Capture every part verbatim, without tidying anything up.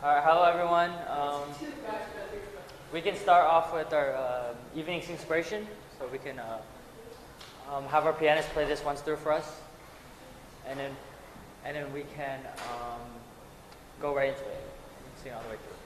All right, hello everyone. Um, we can start off with our uh, evening's inspiration. So we can uh, um, have our pianist play this once through for us, and then and then we can um, go right into it and sing all the way through.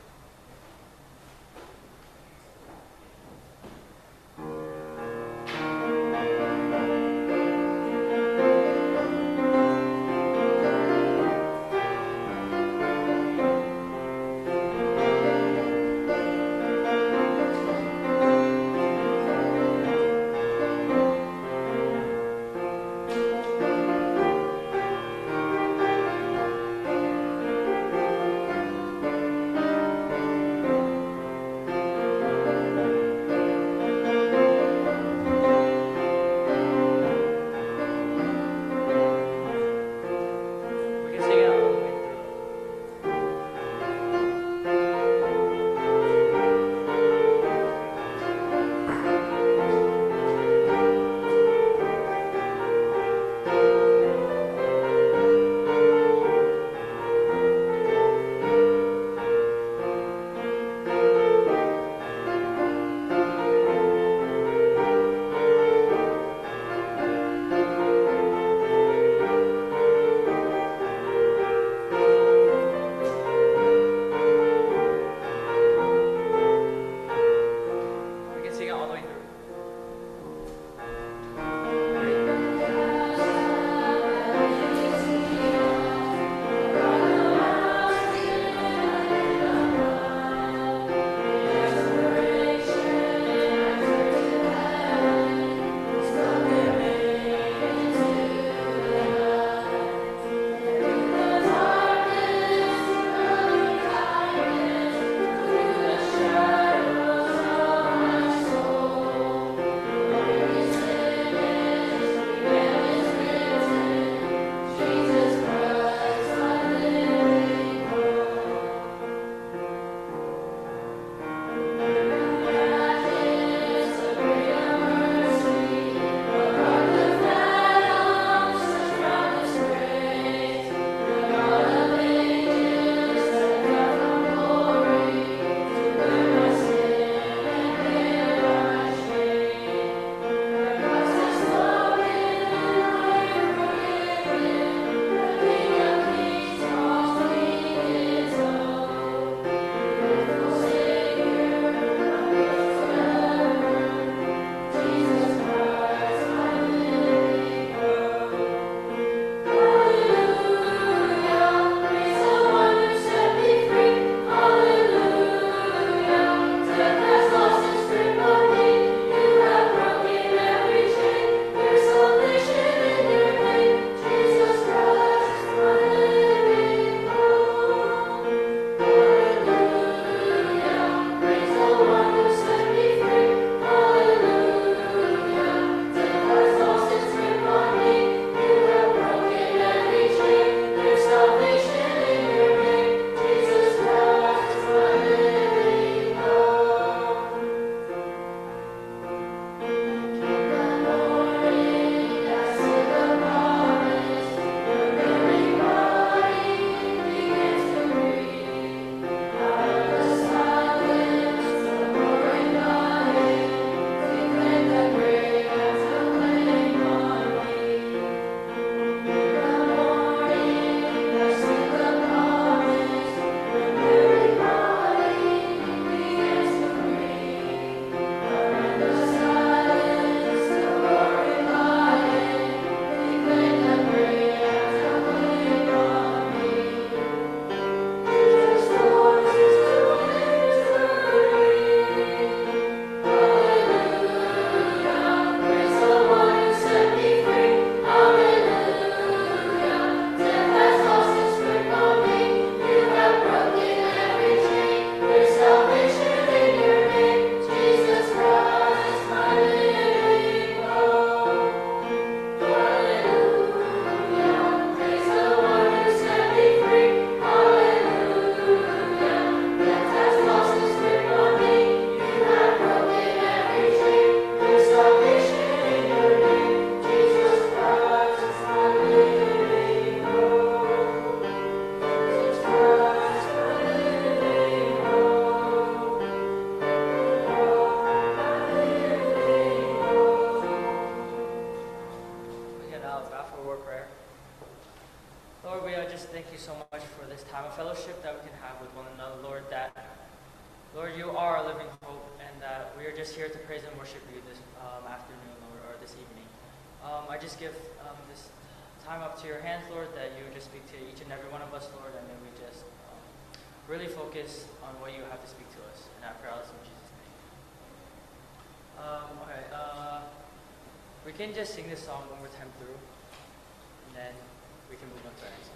we can have with one another, Lord, that, Lord, you are our living hope, and that we are just here to praise and worship you this um, afternoon, Lord, or this evening. Um, I just give um, this time up to your hands, Lord, that you would just speak to each and every one of us, Lord, and then we just um, really focus on what you have to speak to us. And I pray all this in Jesus' name. Um, okay, uh, we can just sing this song one more time through, and then we can move on to our next song.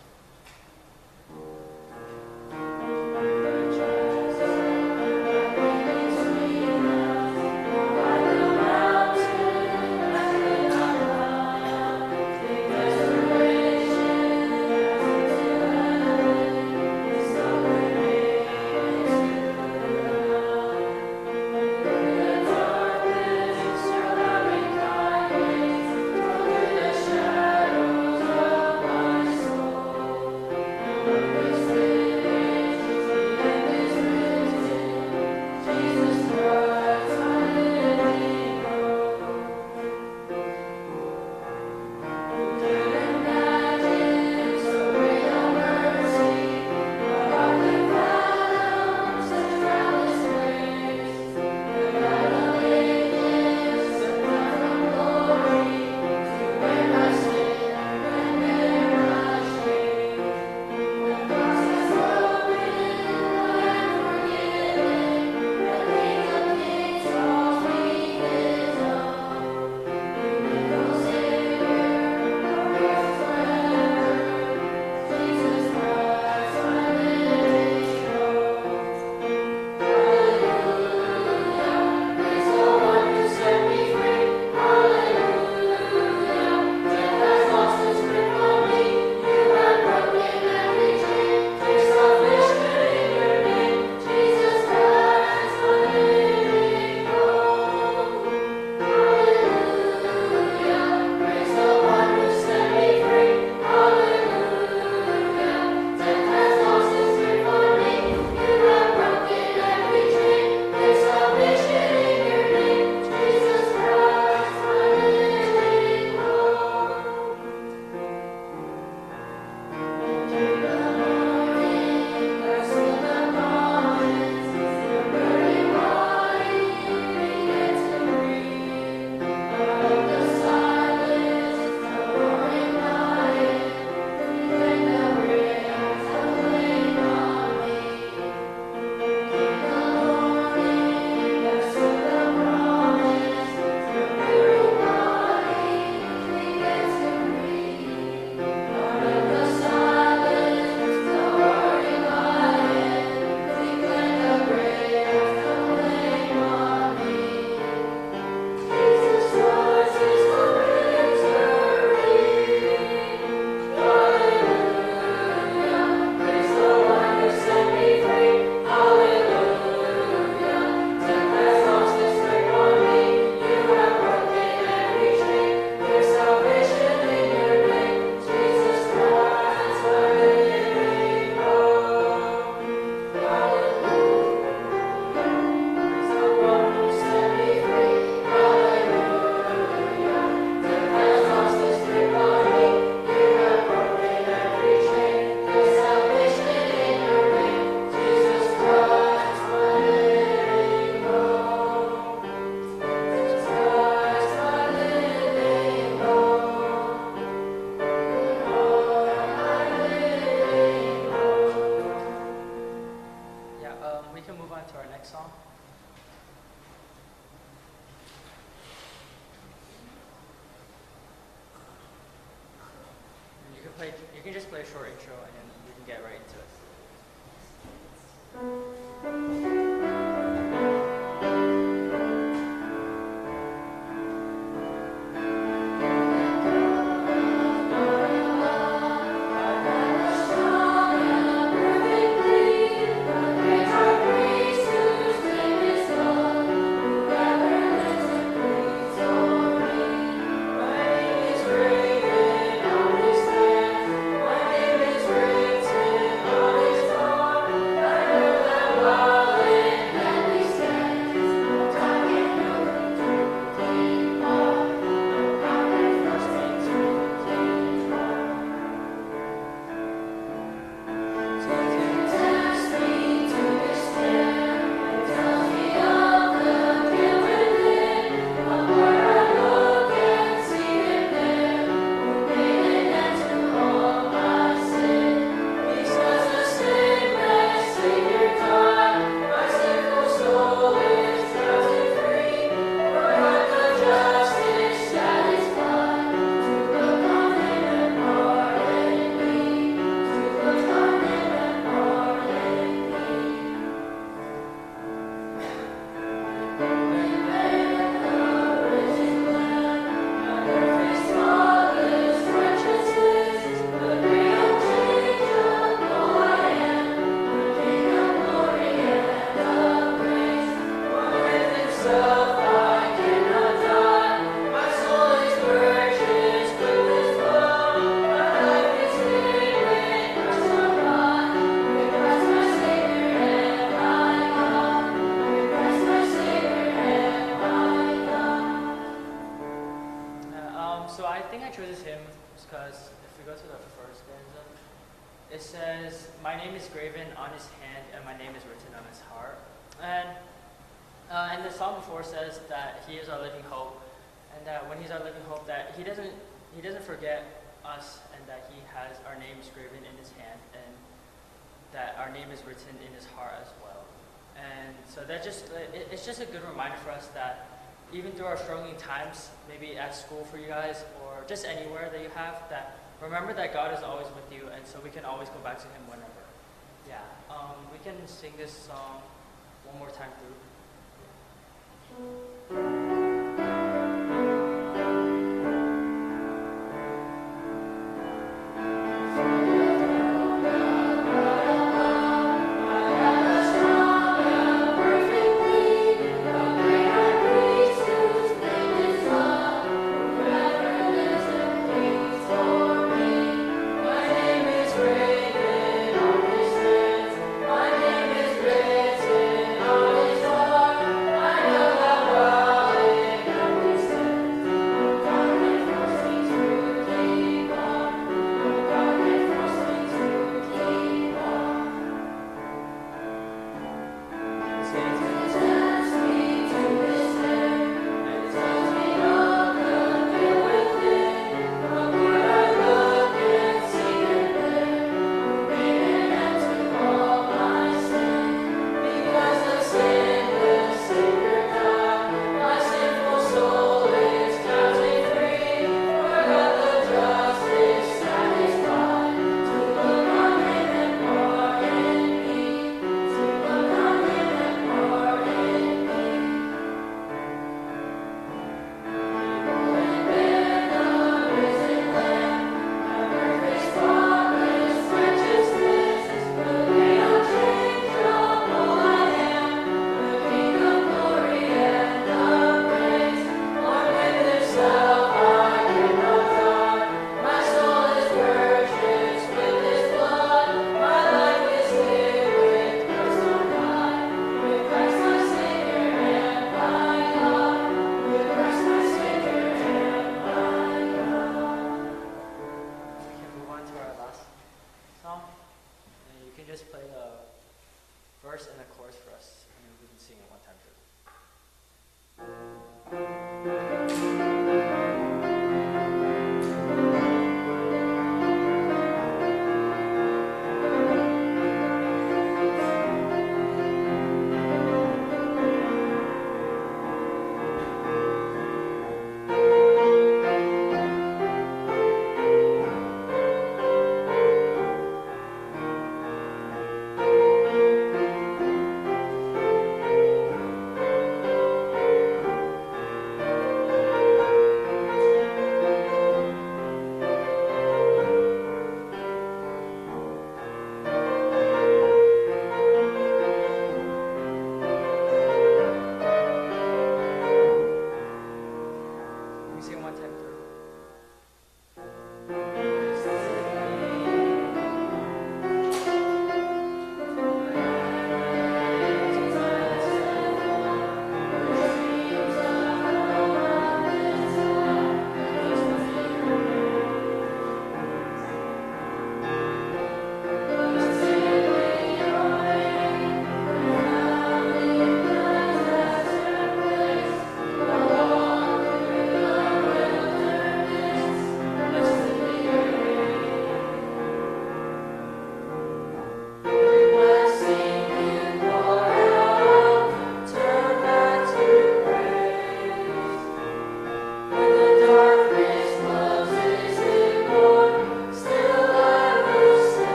Play, you can just play a short intro and then we can get right into it. Written I chose this hymn is because if we go to the first stanza, it says, "My name is graven on his hand, and my name is written on his heart." And uh, and the song before says that he is our living hope, and that when he's our living hope, that he doesn't he doesn't forget us, and that he has our names graven in his hand, and that our name is written in his heart as well. And so that just it, it's just a good reminder for us that even through our struggling times, maybe at school for you guys, or just anywhere that you have, that remember that God is always with you, and so we can always go back to him whenever. Yeah, um, we can sing this song one more time through.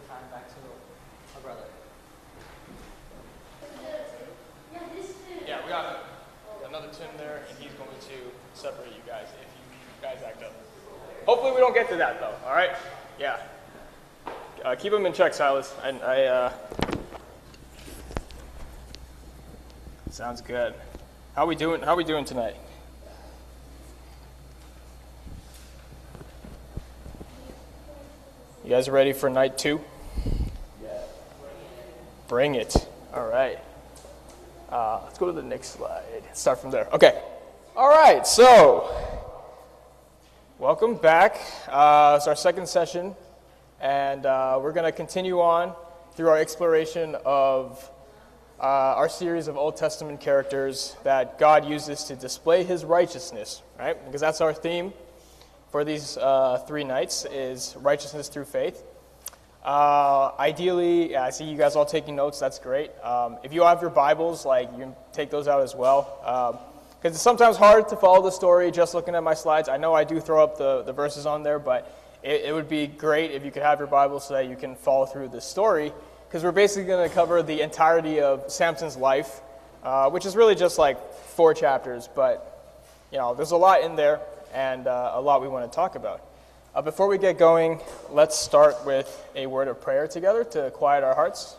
time back to our brother. Yeah, we got another Tim there, and he's going to separate you guys if you guys act up. Hopefully we don't get to that, though, all right? Yeah. Uh, keep him in check, Silas. I, I uh... Sounds good. How we doing? How we doing tonight? You guys ready for night two? Yeah. Bring it. All right. Uh, let's go to the next slide. Start from there. Okay. All right. So, welcome back. Uh, it's our second session, and uh, we're going to continue on through our exploration of uh, our series of Old Testament characters that God uses to display His righteousness, right? Because that's our theme for these uh, three nights is righteousness through faith. Uh, ideally, yeah, I see you guys all taking notes. That's great. Um, if you have your Bibles, like you can take those out as well. Because um, it's sometimes hard to follow the story just looking at my slides. I know I do throw up the, the verses on there, but it, it would be great if you could have your Bible so that you can follow through the story. Because we're basically going to cover the entirety of Samson's life, uh, which is really just like four chapters. But, you know, there's a lot in there. And uh, a lot we want to talk about. Uh, before we get going, let's start with a word of prayer together to quiet our hearts.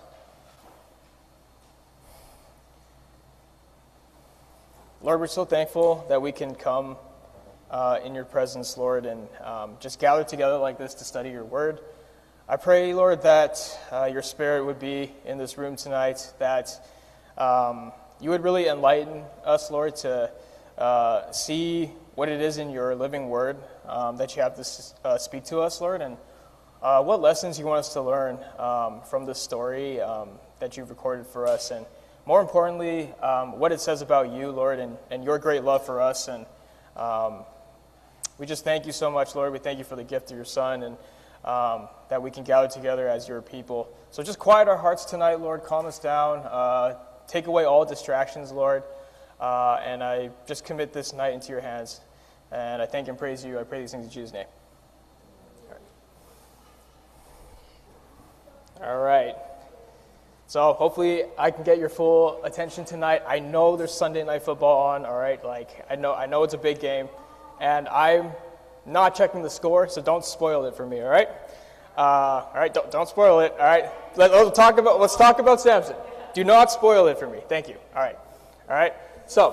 Lord, we're so thankful that we can come uh, in your presence, Lord, and um, just gather together like this to study your word. I pray, Lord, that uh, your spirit would be in this room tonight, that um, you would really enlighten us, Lord, to uh, see what it is in your living word um, that you have to uh, speak to us, Lord, and uh, what lessons you want us to learn um, from this story um, that you've recorded for us, and more importantly, um, what it says about you, Lord, and, and your great love for us. And um, we just thank you so much, Lord. We thank you for the gift of your Son, and um, that we can gather together as your people. So just quiet our hearts tonight, Lord. Calm us down. Uh, take away all distractions, Lord. Uh, and I just commit this night into your hands. And I thank and praise you. I pray these things in Jesus' name. All right. All right. So hopefully I can get your full attention tonight. I know there's Sunday night football on. All right. Like I know, I know it's a big game, and I'm not checking the score, so don't spoil it for me. All right. Uh, all right. Don't don't spoil it. All right. Let, let's talk about let's talk about Samson. Do not spoil it for me. Thank you. All right. All right. So.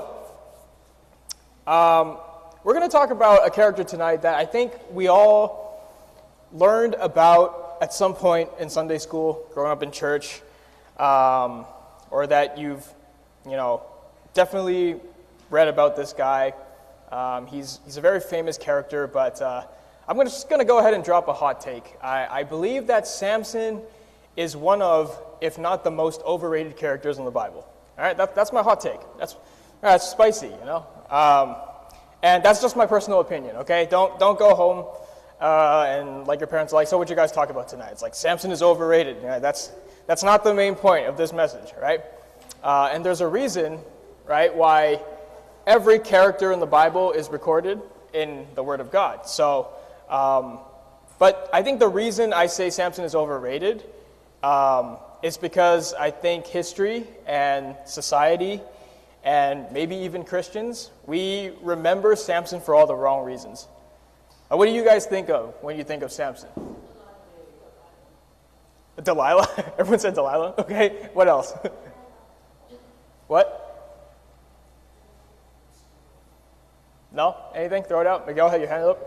Um, We're going to talk about a character tonight that I think we all learned about at some point in Sunday school, growing up in church, um, or that you've, you know, definitely read about this guy. Um, he's he's a very famous character, but uh, I'm gonna, just going to go ahead and drop a hot take. I, I believe that Samson is one of, if not the most overrated characters in the Bible. All right, that, that's my hot take. That's that's spicy, you know. Um, And that's just my personal opinion, okay? Don't don't go home uh, and like your parents are like, so what'd you guys talk about tonight? It's like, Samson is overrated. You know, that's that's not the main point of this message, right? Uh, and there's a reason, right, why every character in the Bible is recorded in the Word of God. So, um, but I think the reason I say Samson is overrated um, is because I think history and society and maybe even Christians, we remember Samson for all the wrong reasons. Uh, what do you guys think of when you think of Samson? Delilah? Everyone said Delilah? Okay, what else? What? No? Anything? Throw it out. Miguel, have your hand up.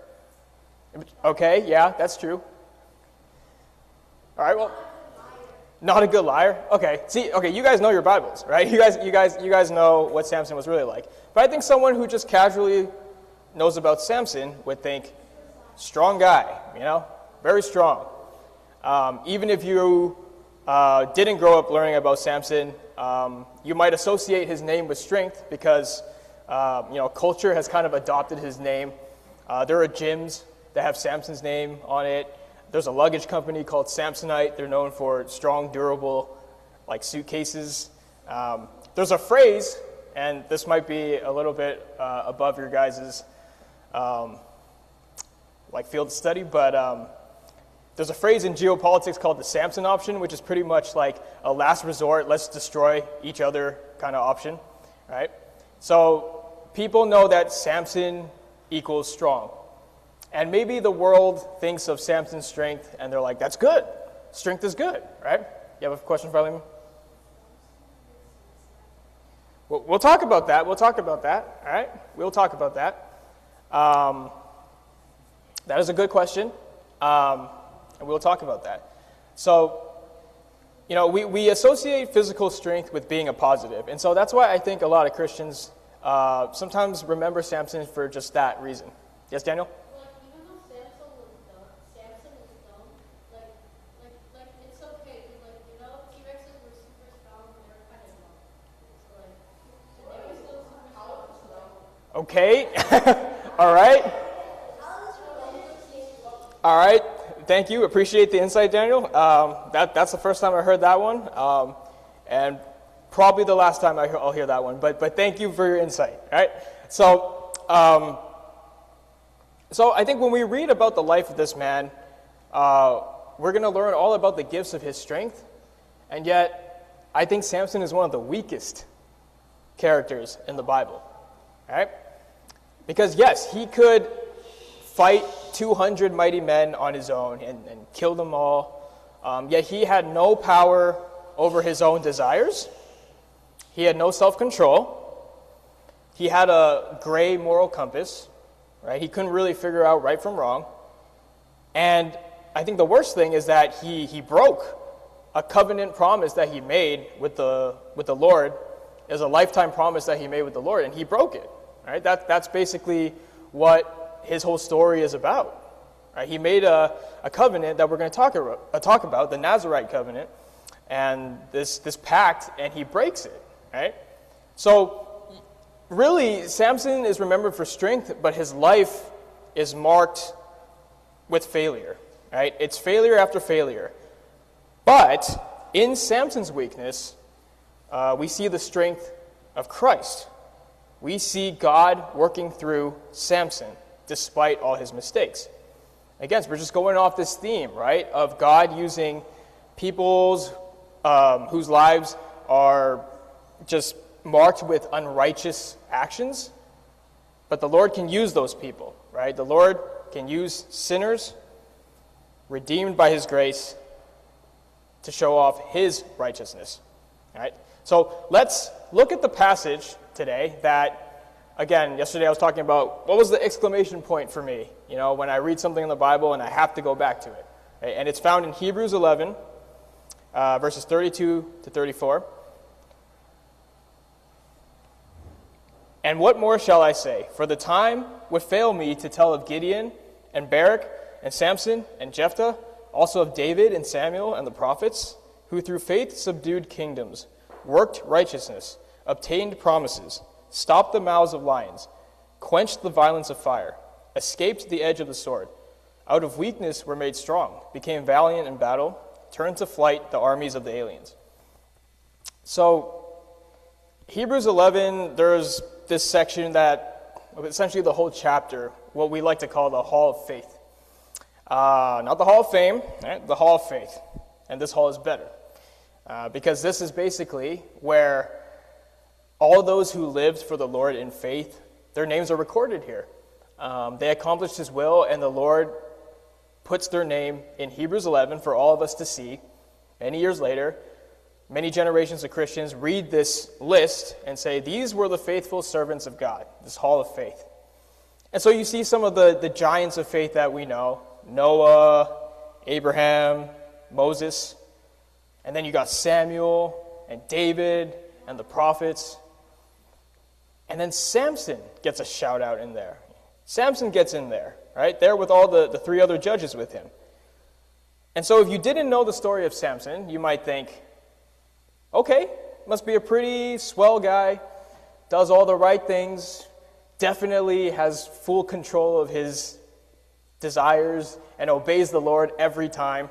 Okay, yeah, that's true. All right, well... Not a good liar? Okay. See, okay, you guys know your Bibles, right? You guys you guys you guys know what Samson was really like. But I think someone who just casually knows about Samson would think, strong guy, you know? Very strong. Um, even if you uh, didn't grow up learning about Samson, um, you might associate his name with strength because uh, you know, culture has kind of adopted his name. Uh, there are gyms that have Samson's name on it. There's a luggage company called Samsonite. They're known for strong, durable, like suitcases. Um, there's a phrase, and this might be a little bit uh, above your guys' um, like field study, but um, there's a phrase in geopolitics called the Samson option, which is pretty much like a last resort, let's destroy each other kind of option, right? So people know that Samson equals strong. And maybe the world thinks of Samson's strength, and they're like, that's good. Strength is good, right? You have a question for Philemon? We'll, we'll talk about that. We'll talk about that, all right? We'll talk about that. Um, that is a good question, um, and we'll talk about that. So, you know, we, we associate physical strength with being a positive, and so that's why I think a lot of Christians uh, sometimes remember Samson for just that reason. Yes, Daniel? Okay. All right. All right. Thank you. Appreciate the insight, Daniel. Um, that, that's the first time I heard that one, um, and probably the last time I hear, I'll hear that one. But but thank you for your insight. All right. So um, so I think when we read about the life of this man, uh, we're going to learn all about the gifts of his strength, and yet I think Samson is one of the weakest characters in the Bible. All right? Because yes, he could fight two hundred mighty men on his own and, and kill them all, um, yet he had no power over his own desires. He had no self-control. He had a gray moral compass, right? He couldn't really figure out right from wrong. And I think the worst thing is that he, he broke a covenant promise that he made with the, with the Lord. It was a lifetime promise that he made with the Lord, and he broke it. Right? That, that's basically what his whole story is about. Right? He made a, a covenant that we're going to talk about, uh, talk about, the Nazirite covenant, and this, this pact, and he breaks it. Right? So, really, Samson is remembered for strength, but his life is marked with failure. Right? It's failure after failure. But in Samson's weakness, uh, we see the strength of Christ. We see God working through Samson despite all his mistakes. Again, so we're just going off this theme, right, of God using people's um, whose lives are just marked with unrighteous actions, but the Lord can use those people, right? The Lord can use sinners redeemed by his grace to show off his righteousness, right? So let's look at the passage today that, again, yesterday I was talking about what was the exclamation point for me, you know, when I read something in the Bible and I have to go back to it. Okay? And it's found in Hebrews eleven, uh, verses thirty-two to thirty-four. And what more shall I say? For the time would fail me to tell of Gideon and Barak and Samson and Jephthah, also of David and Samuel and the prophets, who through faith subdued kingdoms, worked righteousness, obtained promises, stopped the mouths of lions, quenched the violence of fire, escaped the edge of the sword, out of weakness were made strong, became valiant in battle, turned to flight the armies of the aliens. So, Hebrews eleven, there's this section that, essentially the whole chapter, what we like to call the Hall of Faith. Uh, not the Hall of Fame, right? The Hall of Faith. And this hall is better. Uh, because this is basically where all those who lived for the Lord in faith, their names are recorded here. Um, they accomplished his will, and the Lord puts their name in Hebrews eleven for all of us to see. Many years later, many generations of Christians read this list and say, these were the faithful servants of God, this hall of faith. And so you see some of the, the giants of faith that we know, Noah, Abraham, Moses, and then you got Samuel and David and the prophets. And then Samson gets a shout out in there. Samson gets in there, right? There with all the, the three other judges with him. And so if you didn't know the story of Samson, you might think, okay, must be a pretty swell guy, does all the right things, definitely has full control of his desires and obeys the Lord every time.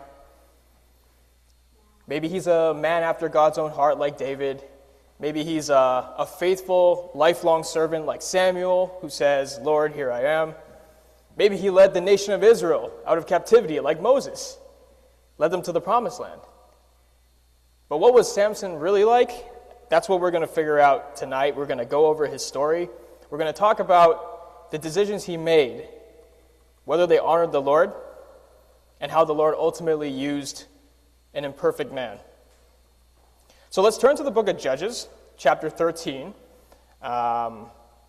Maybe he's a man after God's own heart like David. Maybe he's a, a faithful, lifelong servant like Samuel who says, Lord, here I am. Maybe he led the nation of Israel out of captivity like Moses. led them to the promised land. But what was Samson really like? That's what we're going to figure out tonight. We're going to go over his story. We're going to talk about the decisions he made, whether they honored the Lord, and how the Lord ultimately used an imperfect man. So let's turn to the book of Judges, chapter thirteen. Um,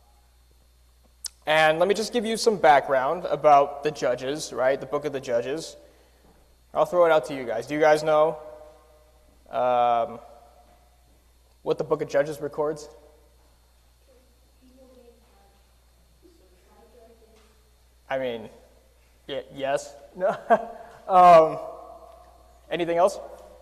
and let me just give you some background about the Judges, right? The book of the Judges. I'll throw it out to you guys. Do you guys know um, what the book of Judges records? I mean, y- yes. No. um, anything else?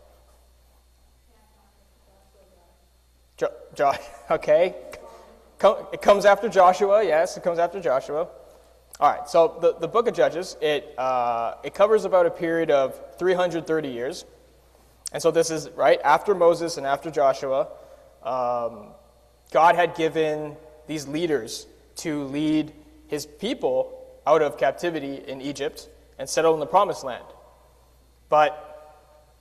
Jo- jo- okay. Com- it comes after Joshua. Yes, it comes after Joshua. All right. So the, the book of Judges, it uh, it covers about a period of three hundred thirty years, and so this is right after Moses and after Joshua. Um, God had given these leaders to lead his people out of captivity in Egypt and settle in the promised land. But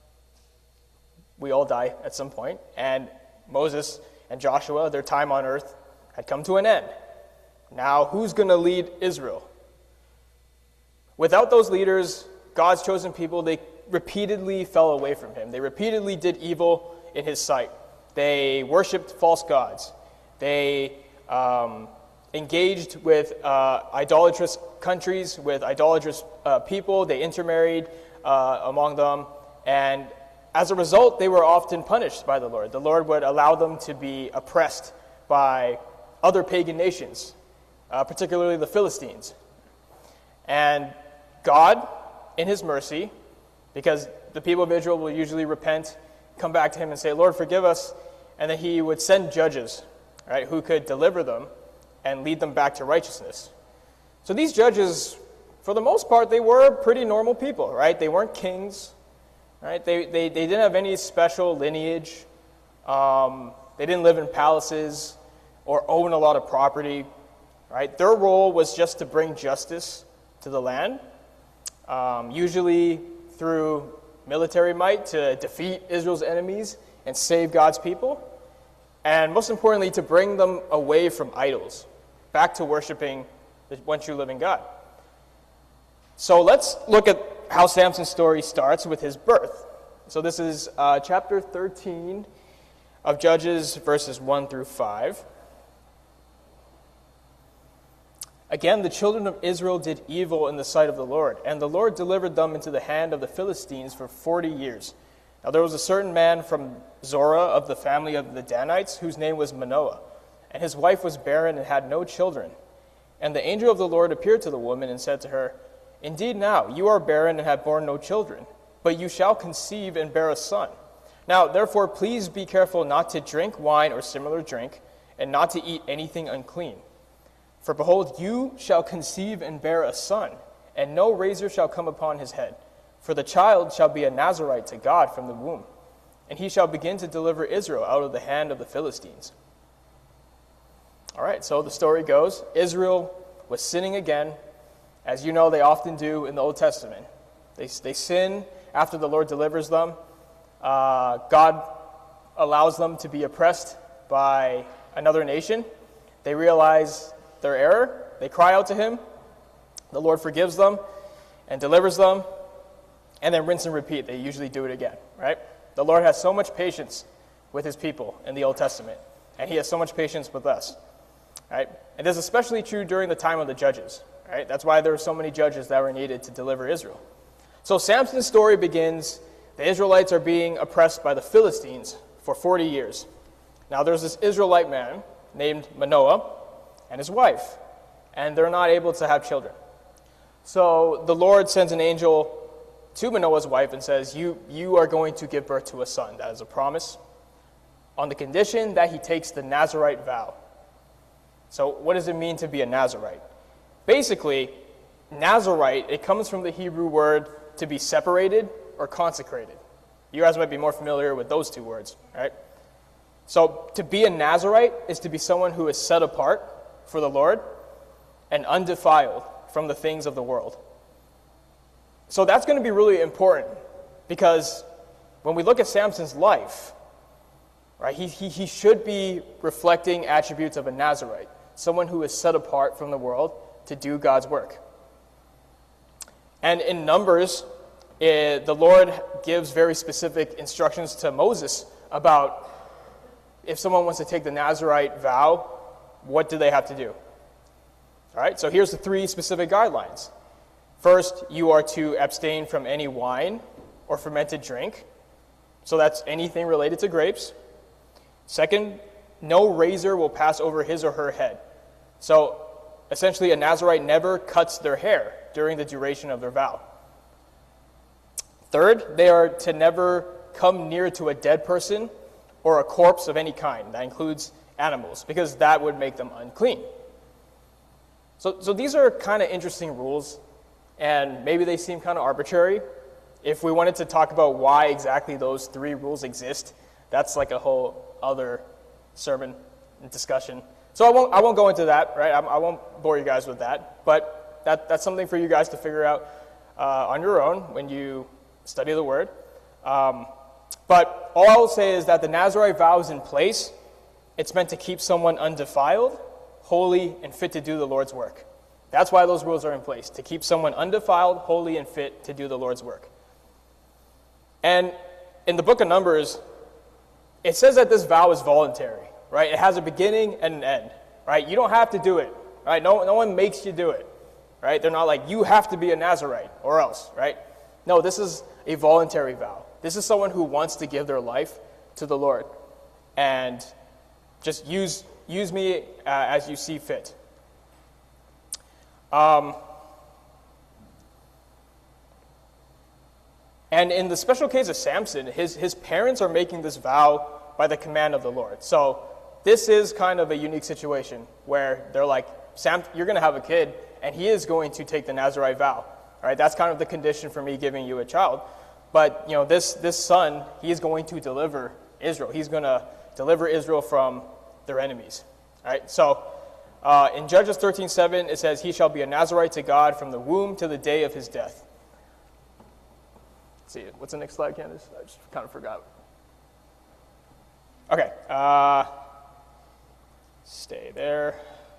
we all die at some point, and Moses and Joshua, their time on earth had come to an end. Now, who's going to lead Israel? Without those leaders, God's chosen people, they repeatedly fell away from him. They repeatedly did evil in his sight. They worshipped false gods. They um, engaged with uh, idolatrous countries, with idolatrous uh, people. They intermarried uh, among them. And as a result, they were often punished by the Lord. The Lord would allow them to be oppressed by other pagan nations, uh, particularly the Philistines. And God, in his mercy, because the people of Israel will usually repent, come back to him and say, Lord, forgive us, and then he would send judges, right, who could deliver them and lead them back to righteousness. So these judges, for the most part, they were pretty normal people, right? They weren't kings, right? They they, they didn't have any special lineage. Um, they didn't live in palaces or own a lot of property, right? Their role was just to bring justice to the land, um, usually through military might to defeat Israel's enemies and save God's people, and most importantly, to bring them away from idols, back to worshiping the one true living God. So let's look at how Samson's story starts with his birth. So this is uh, chapter thirteen of Judges, verses one through five. Again, the children of Israel did evil in the sight of the Lord, and the Lord delivered them into the hand of the Philistines for forty years. Now there was a certain man from Zorah of the family of the Danites, whose name was Manoah, and his wife was barren and had no children. And the angel of the Lord appeared to the woman and said to her, Indeed now, you are barren and have borne no children, but you shall conceive and bear a son. Now therefore please be careful not to drink wine or similar drink, and not to eat anything unclean. For behold, you shall conceive and bear a son, and no razor shall come upon his head. For the child shall be a Nazirite to God from the womb, and he shall begin to deliver Israel out of the hand of the Philistines. All right, so the story goes, Israel was sinning again, as you know they often do in the Old Testament. They, they sin after the Lord delivers them. Uh, God allows them to be oppressed by another nation. They realize their error. They cry out to him. The Lord forgives them and delivers them, and then rinse and repeat. They usually do it again, right? The Lord has so much patience with his people in the Old Testament, and he has so much patience with us, right? And this is especially true during the time of the judges, right? That's why there were so many judges that were needed to deliver Israel. So Samson's story begins, the Israelites are being oppressed by the Philistines for forty years. Now there's this Israelite man named Manoah and his wife, and they're not able to have children. So the Lord sends an angel to Manoah's wife and says, you, you are going to give birth to a son. That is a promise, on the condition that he takes the Nazirite vow. So what does it mean to be a Nazirite? Basically, Nazirite, it comes from the Hebrew word to be separated or consecrated. You guys might be more familiar with those two words, right? So to be a Nazirite is to be someone who is set apart for the Lord and undefiled from the things of the world. So that's going to be really important Because when we look at Samson's life, right, he, he, he should be reflecting attributes of a Nazarite, someone who is set apart from the world to do God's work. And in Numbers, it, the Lord gives very specific instructions to Moses about if someone wants to take the Nazarite vow, what do they have to do? All right, so here's the three specific guidelines. First, you are to abstain from any wine or fermented drink. So that's anything related to grapes. Second, no razor will pass over his or her head. So essentially, a Nazarite never cuts their hair during the duration of their vow. Third, they are to never come near to a dead person or a corpse of any kind. That includes animals, because that would make them unclean. So, so these are kind of interesting rules, and maybe they seem kind of arbitrary. If we wanted to talk about why exactly those three rules exist, that's like a whole other sermon discussion. So I won't I won't go into that, right? I, I won't bore you guys with that. But that that's something for you guys to figure out uh, on your own when you study the Word. Um, but all I will say is that the Nazarite vow is in place. It's meant to keep someone undefiled, holy, and fit to do the Lord's work. That's why those rules are in place, to keep someone undefiled, holy, and fit to do the Lord's work. And in the book of Numbers, it says that this vow is voluntary, right? It has a beginning and an end, right? You don't have to do it, right? No, no one makes you do it, right? They're not like, you have to be a Nazarite or else, right? No, this is a voluntary vow. This is someone who wants to give their life to the Lord. And just use use me uh, as you see fit. Um, and in the special case of Samson, his, his parents are making this vow by the command of the Lord. So this is kind of a unique situation where they're like, Sam, you're going to have a kid, and he is going to take the Nazarite vow. All right, that's kind of the condition for me giving you a child. But you know, this this son, he is going to deliver Israel. He's going to deliver Israel from their enemies. All right, so uh, in Judges thirteen seven, it says, he shall be a Nazarite to God from the womb to the day of his death. Let's see, what's the next slide, Candace? I just kind of forgot. Okay, uh, stay there.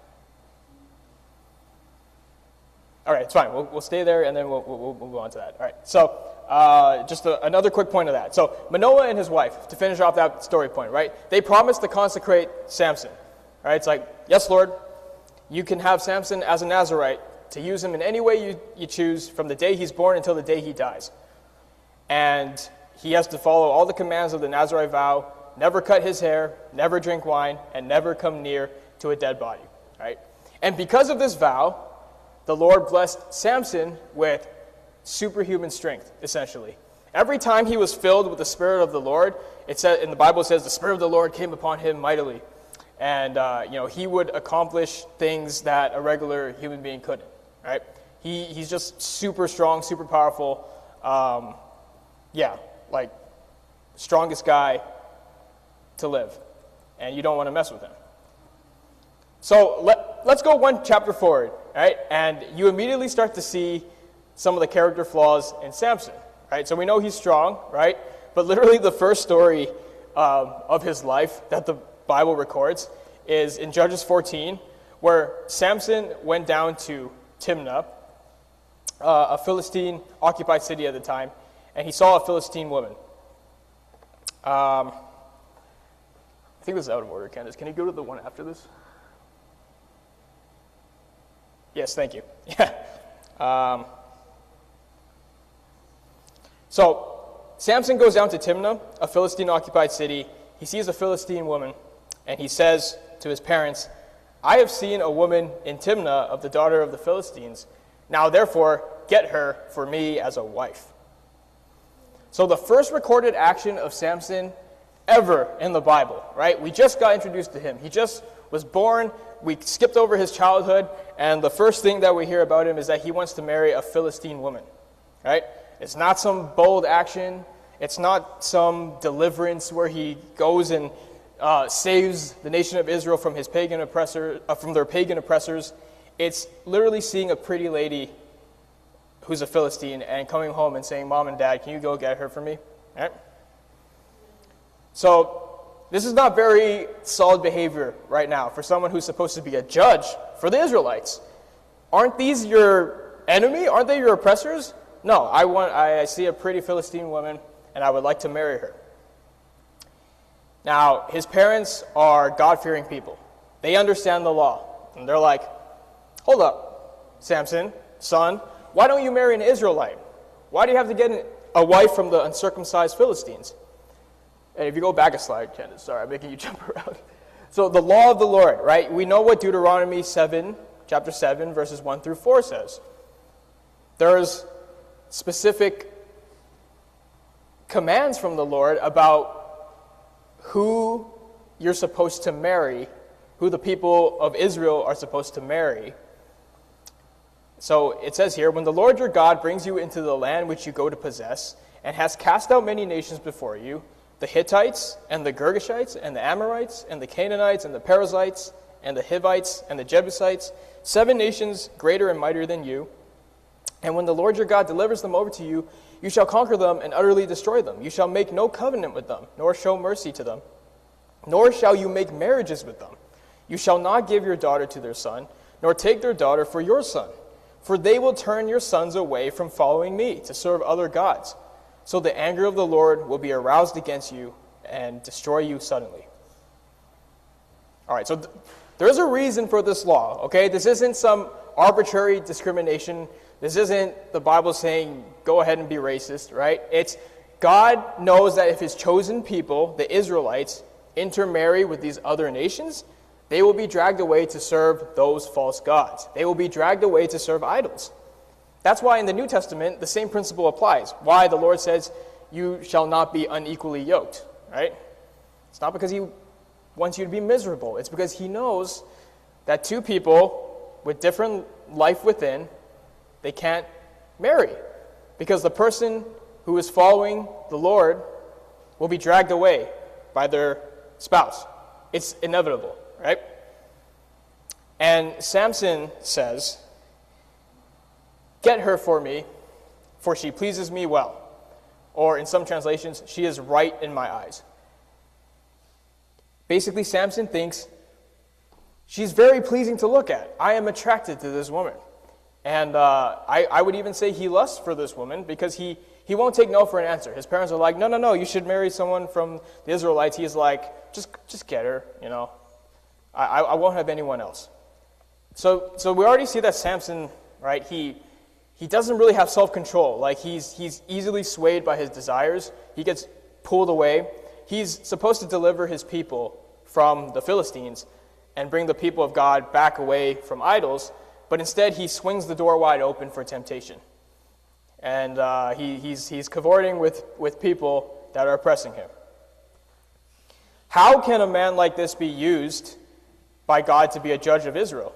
All right, it's fine. We'll, we'll stay there, and then we'll, we'll, we'll move on to that. All right, so uh, just a, another quick point of that. So Manoah and his wife, to finish off that story point, right? They promised to consecrate Samson. Right? It's like, yes, Lord, you can have Samson as a Nazarite to use him in any way you, you choose from the day he's born until the day he dies. And he has to follow all the commands of the Nazarite vow, never cut his hair, never drink wine, and never come near to a dead body. Right? And because of this vow, the Lord blessed Samson with superhuman strength, essentially. Every time he was filled with the Spirit of the Lord, it said in the Bible, it says the Spirit of the Lord came upon him mightily. And, uh, you know, he would accomplish things that a regular human being couldn't, right? He He's just super strong, super powerful. Um, yeah, like, strongest guy to live. And you don't want to mess with him. So let, let's go one chapter forward, right? And you immediately start to see some of the character flaws in Samson, right? So we know he's strong, right? But literally the first story um, of his life that the Bible records is in Judges fourteen, where Samson went down to Timnah, uh, a Philistine occupied city at the time, and he saw a Philistine woman. Um, I think this is out of order, Candace. Can you go to the one after this? Yes, thank you. Yeah. Um, so Samson goes down to Timnah, a Philistine occupied city. He sees a Philistine woman, and he says to his parents, I have seen a woman in Timnah of the daughter of the Philistines. Now, therefore, get her for me as a wife. So the first recorded action of Samson ever in the Bible, right? We just got introduced to him. He just was born. We skipped over his childhood, and the first thing that we hear about him is that he wants to marry a Philistine woman, right? It's not some bold action. It's not some deliverance where he goes and uh, saves the nation of Israel from his pagan oppressor, uh, from their pagan oppressors. It's literally seeing a pretty lady who's a Philistine and coming home and saying, Mom and Dad, can you go get her for me? All right? So this is not very solid behavior right now for someone who's supposed to be a judge for the Israelites. Aren't these your enemy? Aren't they your oppressors? No, I want. I see a pretty Philistine woman, and I would like to marry her. Now, his parents are God-fearing people. They understand the law. And they're like, hold up, Samson, son, why don't you marry an Israelite? Why do you have to get a wife from the uncircumcised Philistines? And if you go back a slide, Candace, sorry, I'm making you jump around. So the law of the Lord, right? We know what Deuteronomy seven, chapter seven, verses one through four says. There's specific commands from the Lord about who you're supposed to marry, who the people of Israel are supposed to marry. So it says here, when the Lord your God brings you into the land which you go to possess, and has cast out many nations before you, the Hittites, and the Girgashites, and the Amorites, and the Canaanites, and the Perizzites, and the Hivites, and the Jebusites, seven nations greater and mightier than you. And when the Lord your God delivers them over to you, you shall conquer them and utterly destroy them. You shall make no covenant with them, nor show mercy to them, nor shall you make marriages with them. You shall not give your daughter to their son, nor take their daughter for your son. For they will turn your sons away from following me to serve other gods. So the anger of the Lord will be aroused against you and destroy you suddenly. All right, so th- there is a reason for this law, okay? This isn't some arbitrary discrimination. This isn't the Bible saying, go ahead and be racist, right? It's God knows that if his chosen people, the Israelites, intermarry with these other nations, they will be dragged away to serve those false gods. They will be dragged away to serve idols. That's why in the New Testament, the same principle applies. Why the Lord says, you shall not be unequally yoked, right? It's not because he wants you to be miserable. It's because he knows that two people with different life within, they can't marry. Because the person who is following the Lord will be dragged away by their spouse. It's inevitable, right? And Samson says, get her for me, for she pleases me well. Or in some translations, she is right in my eyes. Basically, Samson thinks she's very pleasing to look at. I am attracted to this woman. And uh, I, I would even say he lusts for this woman because he, he won't take no for an answer. His parents are like, no, no, no, you should marry someone from the Israelites. He's like, just just get her, you know. I, I won't have anyone else. So so we already see that Samson, right, he he doesn't really have self-control. Like he's he's easily swayed by his desires. He gets pulled away. He's supposed to deliver his people from the Philistines and bring the people of God back away from idols. But instead, he swings the door wide open for temptation. And uh, he, he's, he's cavorting with, with people that are oppressing him. How can a man like this be used by God to be a judge of Israel?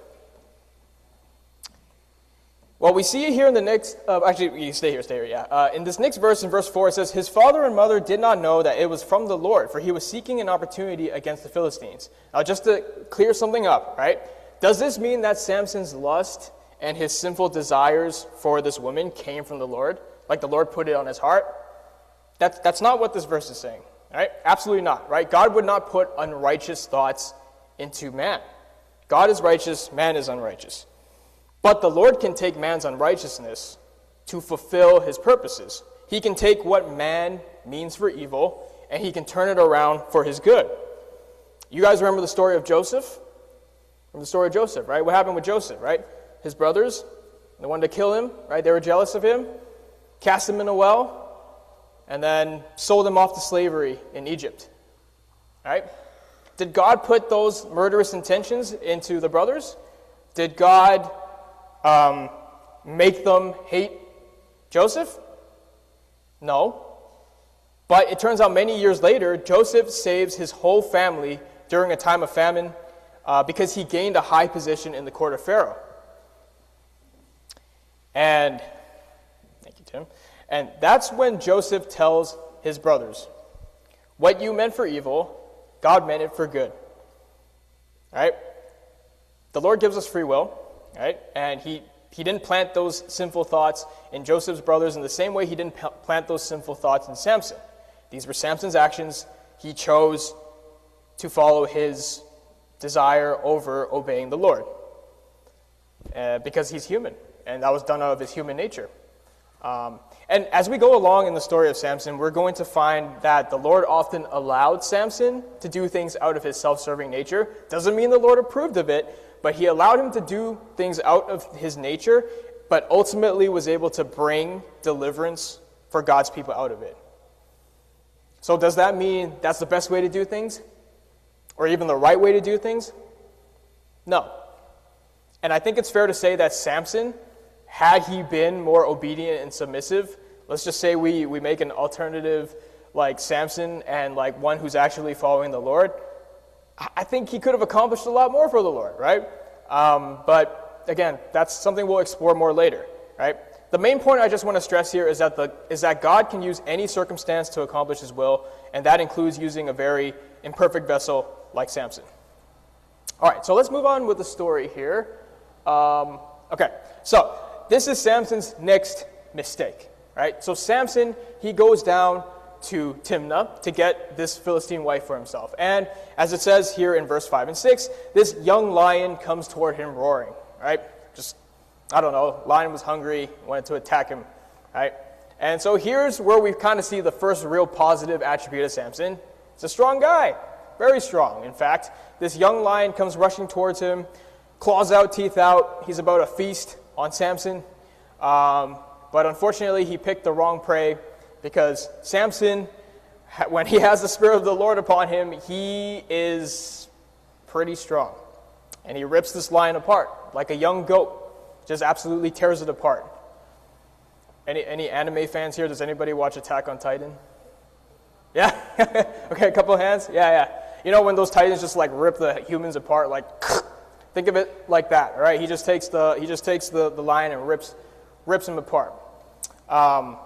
Well, we see it here in the next, uh, actually, you stay here, stay here, yeah. Uh, in this next verse, in verse four, it says, his father and mother did not know that it was from the Lord, for he was seeking an opportunity against the Philistines. Now, just to clear something up, right? Does this mean that Samson's lust and his sinful desires for this woman came from the Lord? Like the Lord put it on his heart? That's, that's not what this verse is saying, right? Absolutely not, right? God would not put unrighteous thoughts into man. God is righteous, man is unrighteous. But the Lord can take man's unrighteousness to fulfill his purposes. He can take what man means for evil, and he can turn it around for his good. You guys remember the story of Joseph? From the story of Joseph, right? What happened with Joseph, right? His brothers, they wanted to kill him, right? They were jealous of him, cast him in a well, and then sold him off to slavery in Egypt, right? Did God put those murderous intentions into the brothers? Did God um, make them hate Joseph? No. But it turns out many years later, Joseph saves his whole family during a time of famine, Uh, because he gained a high position in the court of Pharaoh. And, thank you, Tim. And that's when Joseph tells his brothers, what you meant for evil, God meant it for good. All right? The Lord gives us free will, right? And he, He didn't plant those sinful thoughts in Joseph's brothers in the same way he didn't p- plant those sinful thoughts in Samson. These were Samson's actions. He chose to follow his desire over obeying the Lord uh, because he's human, and that was done out of his human nature. Um, and as we go along in the story of Samson, we're going to find that the Lord often allowed Samson to do things out of his self-serving nature. Doesn't mean the Lord approved of it, but he allowed him to do things out of his nature, but ultimately was able to bring deliverance for God's people out of it. So does that mean that's the best way to do things? Or even the right way to do things? No. And I think it's fair to say that Samson, had he been more obedient and submissive, let's just say we, we make an alternative like Samson and like one who's actually following the Lord, I think he could have accomplished a lot more for the Lord, right? Um, but again, that's something we'll explore more later, right? The main point I just want to stress here is that the is that God can use any circumstance to accomplish his will, and that includes using a very imperfect vessel like Samson. All right, so let's move on with the story here. Um, okay, so this is Samson's next mistake, right? So Samson, he goes down to Timnah to get this Philistine wife for himself. And as it says here in verse five and six, this young lion comes toward him roaring, right? Just, I don't know, lion was hungry, wanted to attack him, right? And so here's where we kind of see the first real positive attribute of Samson. He's a strong guy, very strong. In fact, this young lion comes rushing towards him, claws out, teeth out. He's about to feast on Samson. Um, but unfortunately, he picked the wrong prey, because Samson, when he has the Spirit of the Lord upon him, he is pretty strong. And he rips this lion apart like a young goat, just absolutely tears it apart. Any any anime fans here? Does anybody watch Attack on Titan? Yeah? Okay, a couple of hands? Yeah, yeah. You know when those titans just like rip the humans apart, like, think of it like that, all right? He just takes the he just takes the, the lion and rips rips him apart. Um,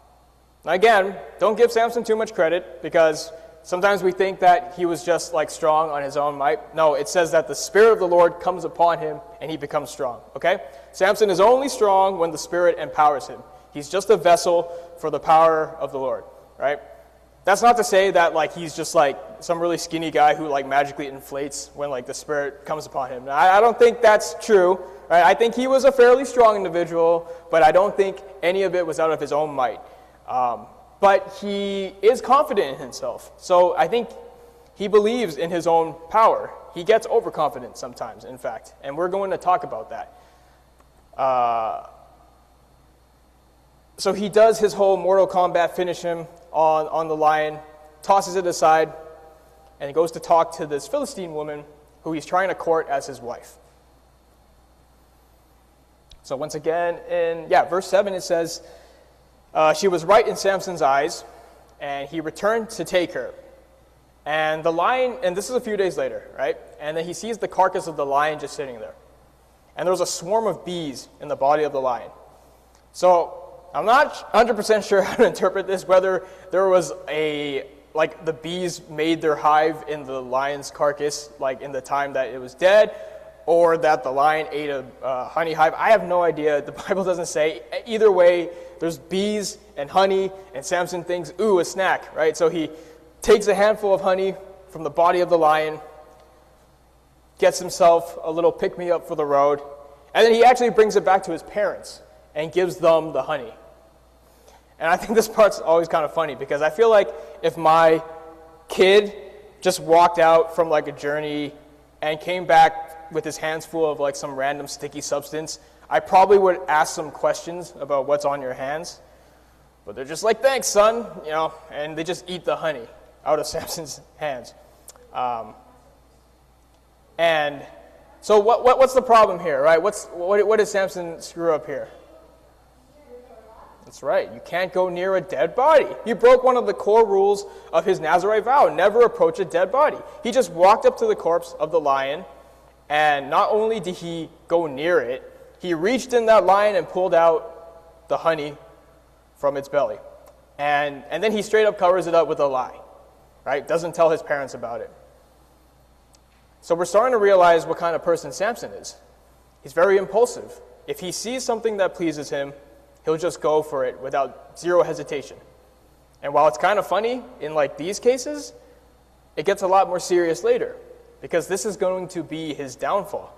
Again, don't give Samson too much credit, because sometimes we think that he was just like strong on his own might. No, it says that the Spirit of the Lord comes upon him and he becomes strong, okay? Samson is only strong when the Spirit empowers him. He's just a vessel for the power of the Lord, right? That's not to say that like he's just like some really skinny guy who like magically inflates when like the Spirit comes upon him. Now, I, I don't think that's true, right? I think he was a fairly strong individual, but I don't think any of it was out of his own might. Um, but he is confident in himself. So I think he believes in his own power. He gets overconfident sometimes, in fact. And we're going to talk about that. Uh, so he does his whole Mortal Kombat, finish him on, on the lion, tosses it aside, and he goes to talk to this Philistine woman who he's trying to court as his wife. So once again, in yeah, verse seven, it says, Uh, she was right in Samson's eyes, and he returned to take her. And the lion, and this is a few days later, right? And then he sees the carcass of the lion just sitting there. And there was a swarm of bees in the body of the lion. So I'm not one hundred percent sure how to interpret this, whether there was a, like the bees made their hive in the lion's carcass, like in the time that it was dead, or that the lion ate a uh, honey hive. I have no idea. The Bible doesn't say. Either way, there's bees and honey, and Samson thinks, ooh, a snack, right? So he takes a handful of honey from the body of the lion, gets himself a little pick-me-up for the road, and then he actually brings it back to his parents and gives them the honey. And I think this part's always kind of funny, because I feel like if my kid just walked out from like a journey and came back with his hands full of like some random sticky substance, I probably would ask some questions about what's on your hands. But they're just like, thanks, son, you know, and they just eat the honey out of Samson's hands. Um, and so what, what what's the problem here, right? What's what, what did Samson screw up here? That's right, you can't go near a dead body. He broke one of the core rules of his Nazirite vow, never approach a dead body. He just walked up to the corpse of the lion, and not only did he go near it, he reached in that lion and pulled out the honey from its belly. And, and then he straight up covers it up with a lie, right? Doesn't tell his parents about it. So we're starting to realize what kind of person Samson is. He's very impulsive. if he sees something that pleases him, he'll just go for it without zero hesitation. And while it's kind of funny in like these cases, it gets a lot more serious later, because this is going to be his downfall.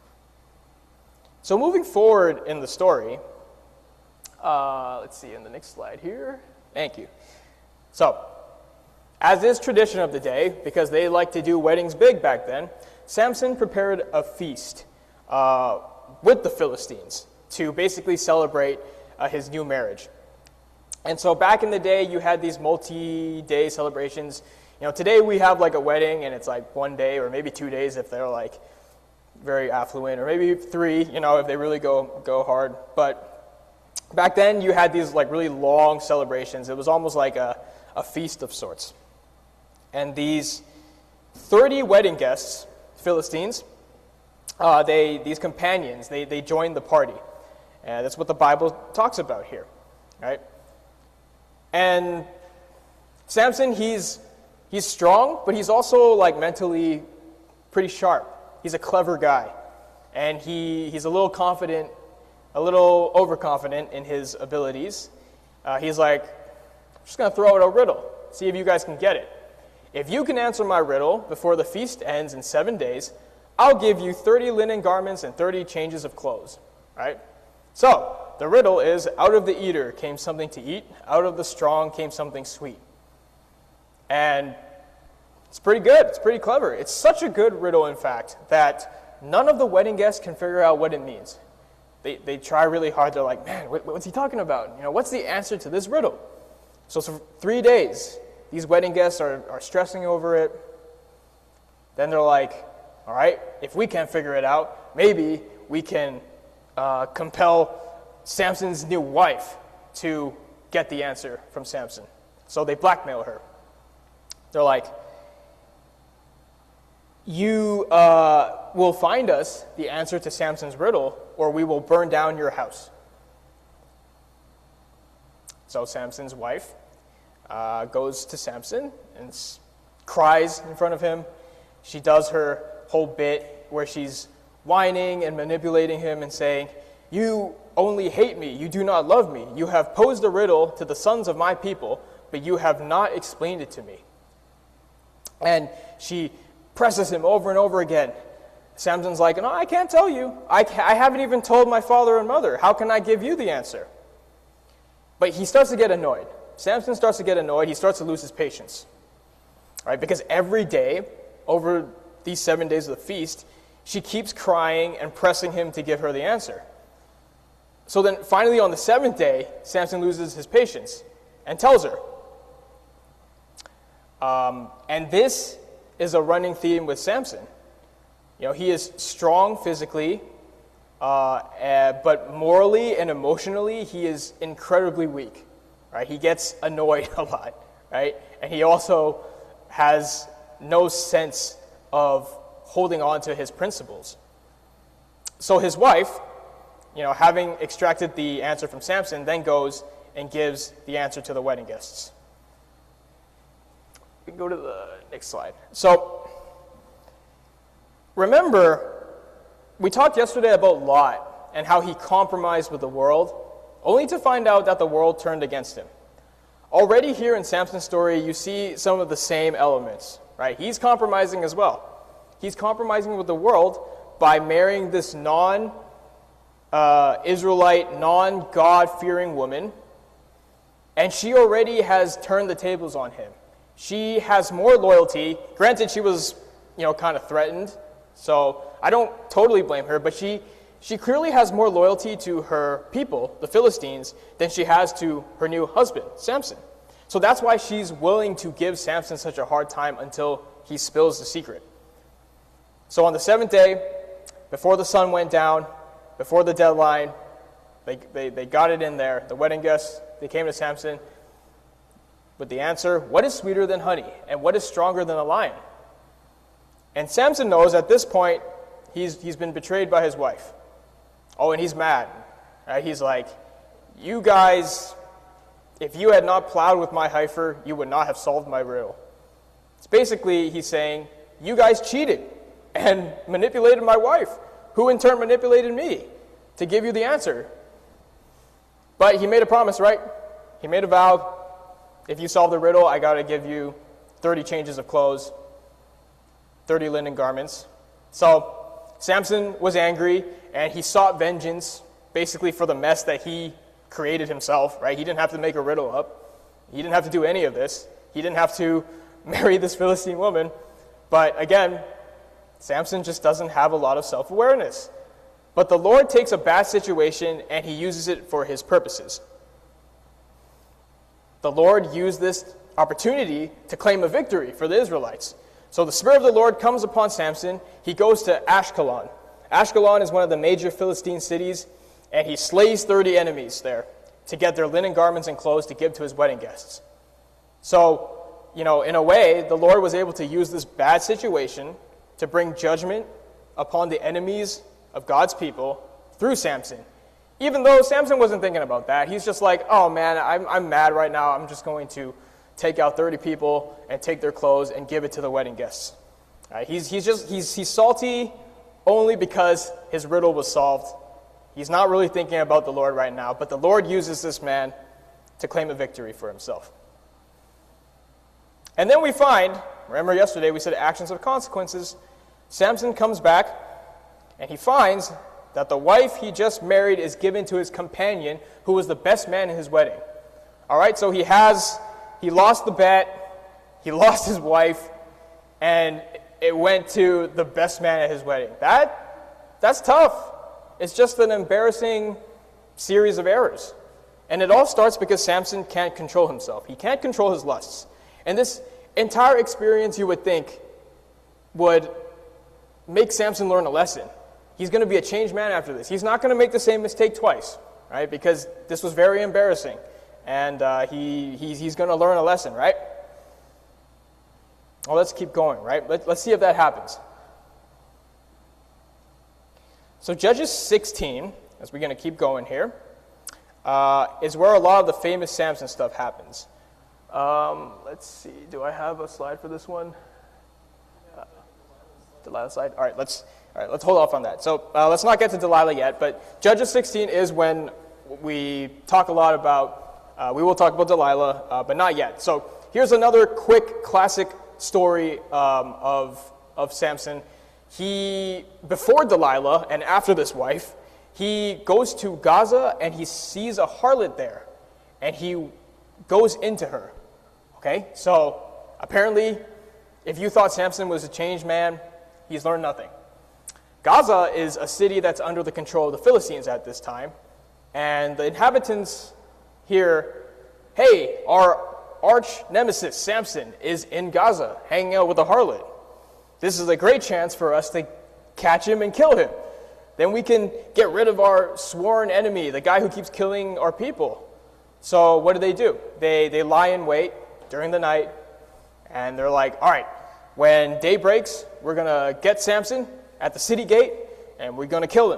So moving forward in the story, uh, let's see in the next slide here. Thank you. So, as is tradition of the day, because they like to do weddings big back then, Samson prepared a feast uh, with the Philistines to basically celebrate uh, his new marriage. And so back in the day, you had these multi-day celebrations. You know, today we have like a wedding and it's like one day or maybe two days if they're like very affluent, or maybe three, you know, if they really go go hard. But back then you had these like really long celebrations. It was almost like a, a feast of sorts. And these thirty wedding guests, Philistines, uh, they these companions, they, they joined the party. And that's what the Bible talks about here, right? And Samson, he's he's strong, but he's also like mentally pretty sharp. He's a clever guy, and he, he's a little confident, a little overconfident in his abilities. Uh, he's like, I'm just going to throw out a riddle, see if you guys can get it. If you can answer my riddle before the feast ends in seven days, I'll give you thirty linen garments and thirty changes of clothes, right? So, the riddle is, out of the eater came something to eat, out of the strong came something sweet. And it's pretty good. It's pretty clever. It's such a good riddle, in fact, that none of the wedding guests can figure out what it means. They they try really hard. They're like, man, what, what's he talking about? You know, what's the answer to this riddle? So for three days, these wedding guests are, are stressing over it. Then they're like, all right, if we can't figure it out, maybe we can uh, compel Samson's new wife to get the answer from Samson. So they blackmail her. They're like, you uh, will find us the answer to Samson's riddle, or we will burn down your house. So Samson's wife uh, goes to Samson and s- cries in front of him. She does her whole bit where she's whining and manipulating him and saying, you only hate me, you do not love me. You have posed a riddle to the sons of my people, but you have not explained it to me. And she presses him over and over again. Samson's like, no, I can't tell you. I, ca- I haven't even told my father and mother. How can I give you the answer? But he starts to get annoyed. Samson starts to get annoyed. He starts to lose his patience. Right? Because every day, over these seven days of the feast, she keeps crying and pressing him to give her the answer. So then finally on the seventh day, Samson loses his patience and tells her. Um, and this is a running theme with Samson. You know, he is strong physically, uh, uh, but morally and emotionally, he is incredibly weak. Right? He gets annoyed a lot, right? And he also has no sense of holding on to his principles. So his wife, you know, having extracted the answer from Samson, then goes and gives the answer to the wedding guests. We can go to the next slide. So, remember, we talked yesterday about Lot and how he compromised with the world, only to find out that the world turned against him. Already here in Samson's story, you see some of the same elements, right? He's compromising as well. He's compromising with the world by marrying this non-Israelite, uh, non-God-fearing woman, and she already has turned the tables on him. She has more loyalty. Granted, she was, you know, kind of threatened, so I don't totally blame her, but she, she clearly has more loyalty to her people, the Philistines, than she has to her new husband, Samson. So that's why she's willing to give Samson such a hard time until he spills the secret. So on the seventh day, before the sun went down, before the deadline, they, they, they got it in there. The wedding guests, they came to Samson with the answer, what is sweeter than honey, and what is stronger than a lion? And Samson knows at this point, he's, he's been betrayed by his wife. Oh, and he's mad. Right? He's like, you guys, if you had not plowed with my heifer, you would not have solved my riddle. It's basically, he's saying, you guys cheated and manipulated my wife, who in turn manipulated me. to give you the answer. But he made a promise, right? He made a vow. If you solve the riddle, I got to give you thirty changes of clothes, thirty linen garments. So Samson was angry, and he sought vengeance, basically for the mess that he created himself, right? He didn't have to make a riddle up. He didn't have to do any of this. He didn't have to marry this Philistine woman. But again, Samson just doesn't have a lot of self-awareness. But the Lord takes a bad situation and he uses it for his purposes. The Lord used this opportunity to claim a victory for the Israelites. So the Spirit of the Lord comes upon Samson. He goes to Ashkelon. Ashkelon is one of the major Philistine cities, and he slays thirty enemies there to get their linen garments and clothes to give to his wedding guests. So, you know, in a way, the Lord was able to use this bad situation to bring judgment upon the enemies of God's people through Samson. Even though Samson wasn't thinking about that, he's just like, oh man, I'm, I'm mad right now. I'm just going to take out thirty people and take their clothes and give it to the wedding guests. Right? He's, he's just he's, he's salty only because his riddle was solved. He's not really thinking about the Lord right now, but the Lord uses this man to claim a victory for himself. And then we find, remember yesterday we said actions have consequences. Samson comes back and he finds that the wife he just married is given to his companion, who was the best man in his wedding. All right, so he has, he lost the bet, he lost his wife, and it went to the best man at his wedding. That, that's tough. It's just an embarrassing series of errors. And it all starts because Samson can't control himself. He can't control his lusts. And this entire experience, you would think, would make Samson learn a lesson. He's going to be a changed man after this. He's not going to make the same mistake twice, right? Because this was very embarrassing. And uh, he, he's, he's going to learn a lesson, right? Well, let's keep going, right? Let, let's see if that happens. So Judges sixteen, as we're going to keep going here, uh, is where a lot of the famous Samson stuff happens. Um, let's see. Do I have a slide for this one? Uh, Delilah slide? All right, let's... All right, let's hold off on that. So uh, let's not get to Delilah yet, but Judges sixteen is when we talk a lot about, uh, we will talk about Delilah, uh, but not yet. So here's another quick classic story um, of, of Samson. He, before Delilah and after this wife, he goes to Gaza and he sees a harlot there, and he goes into her. Okay, so apparently, if you thought Samson was a changed man, he's learned nothing. Gaza is a city that's under the control of the Philistines at this time, and the inhabitants hear, hey, our arch nemesis Samson is in Gaza, hanging out with a harlot. This is a great chance for us to catch him and kill him. Then we can get rid of our sworn enemy, the guy who keeps killing our people. So what do they do? They, they lie in wait during the night, and they're like, all right, when day breaks, we're going to get Samson at the city gate, and we're going to kill him.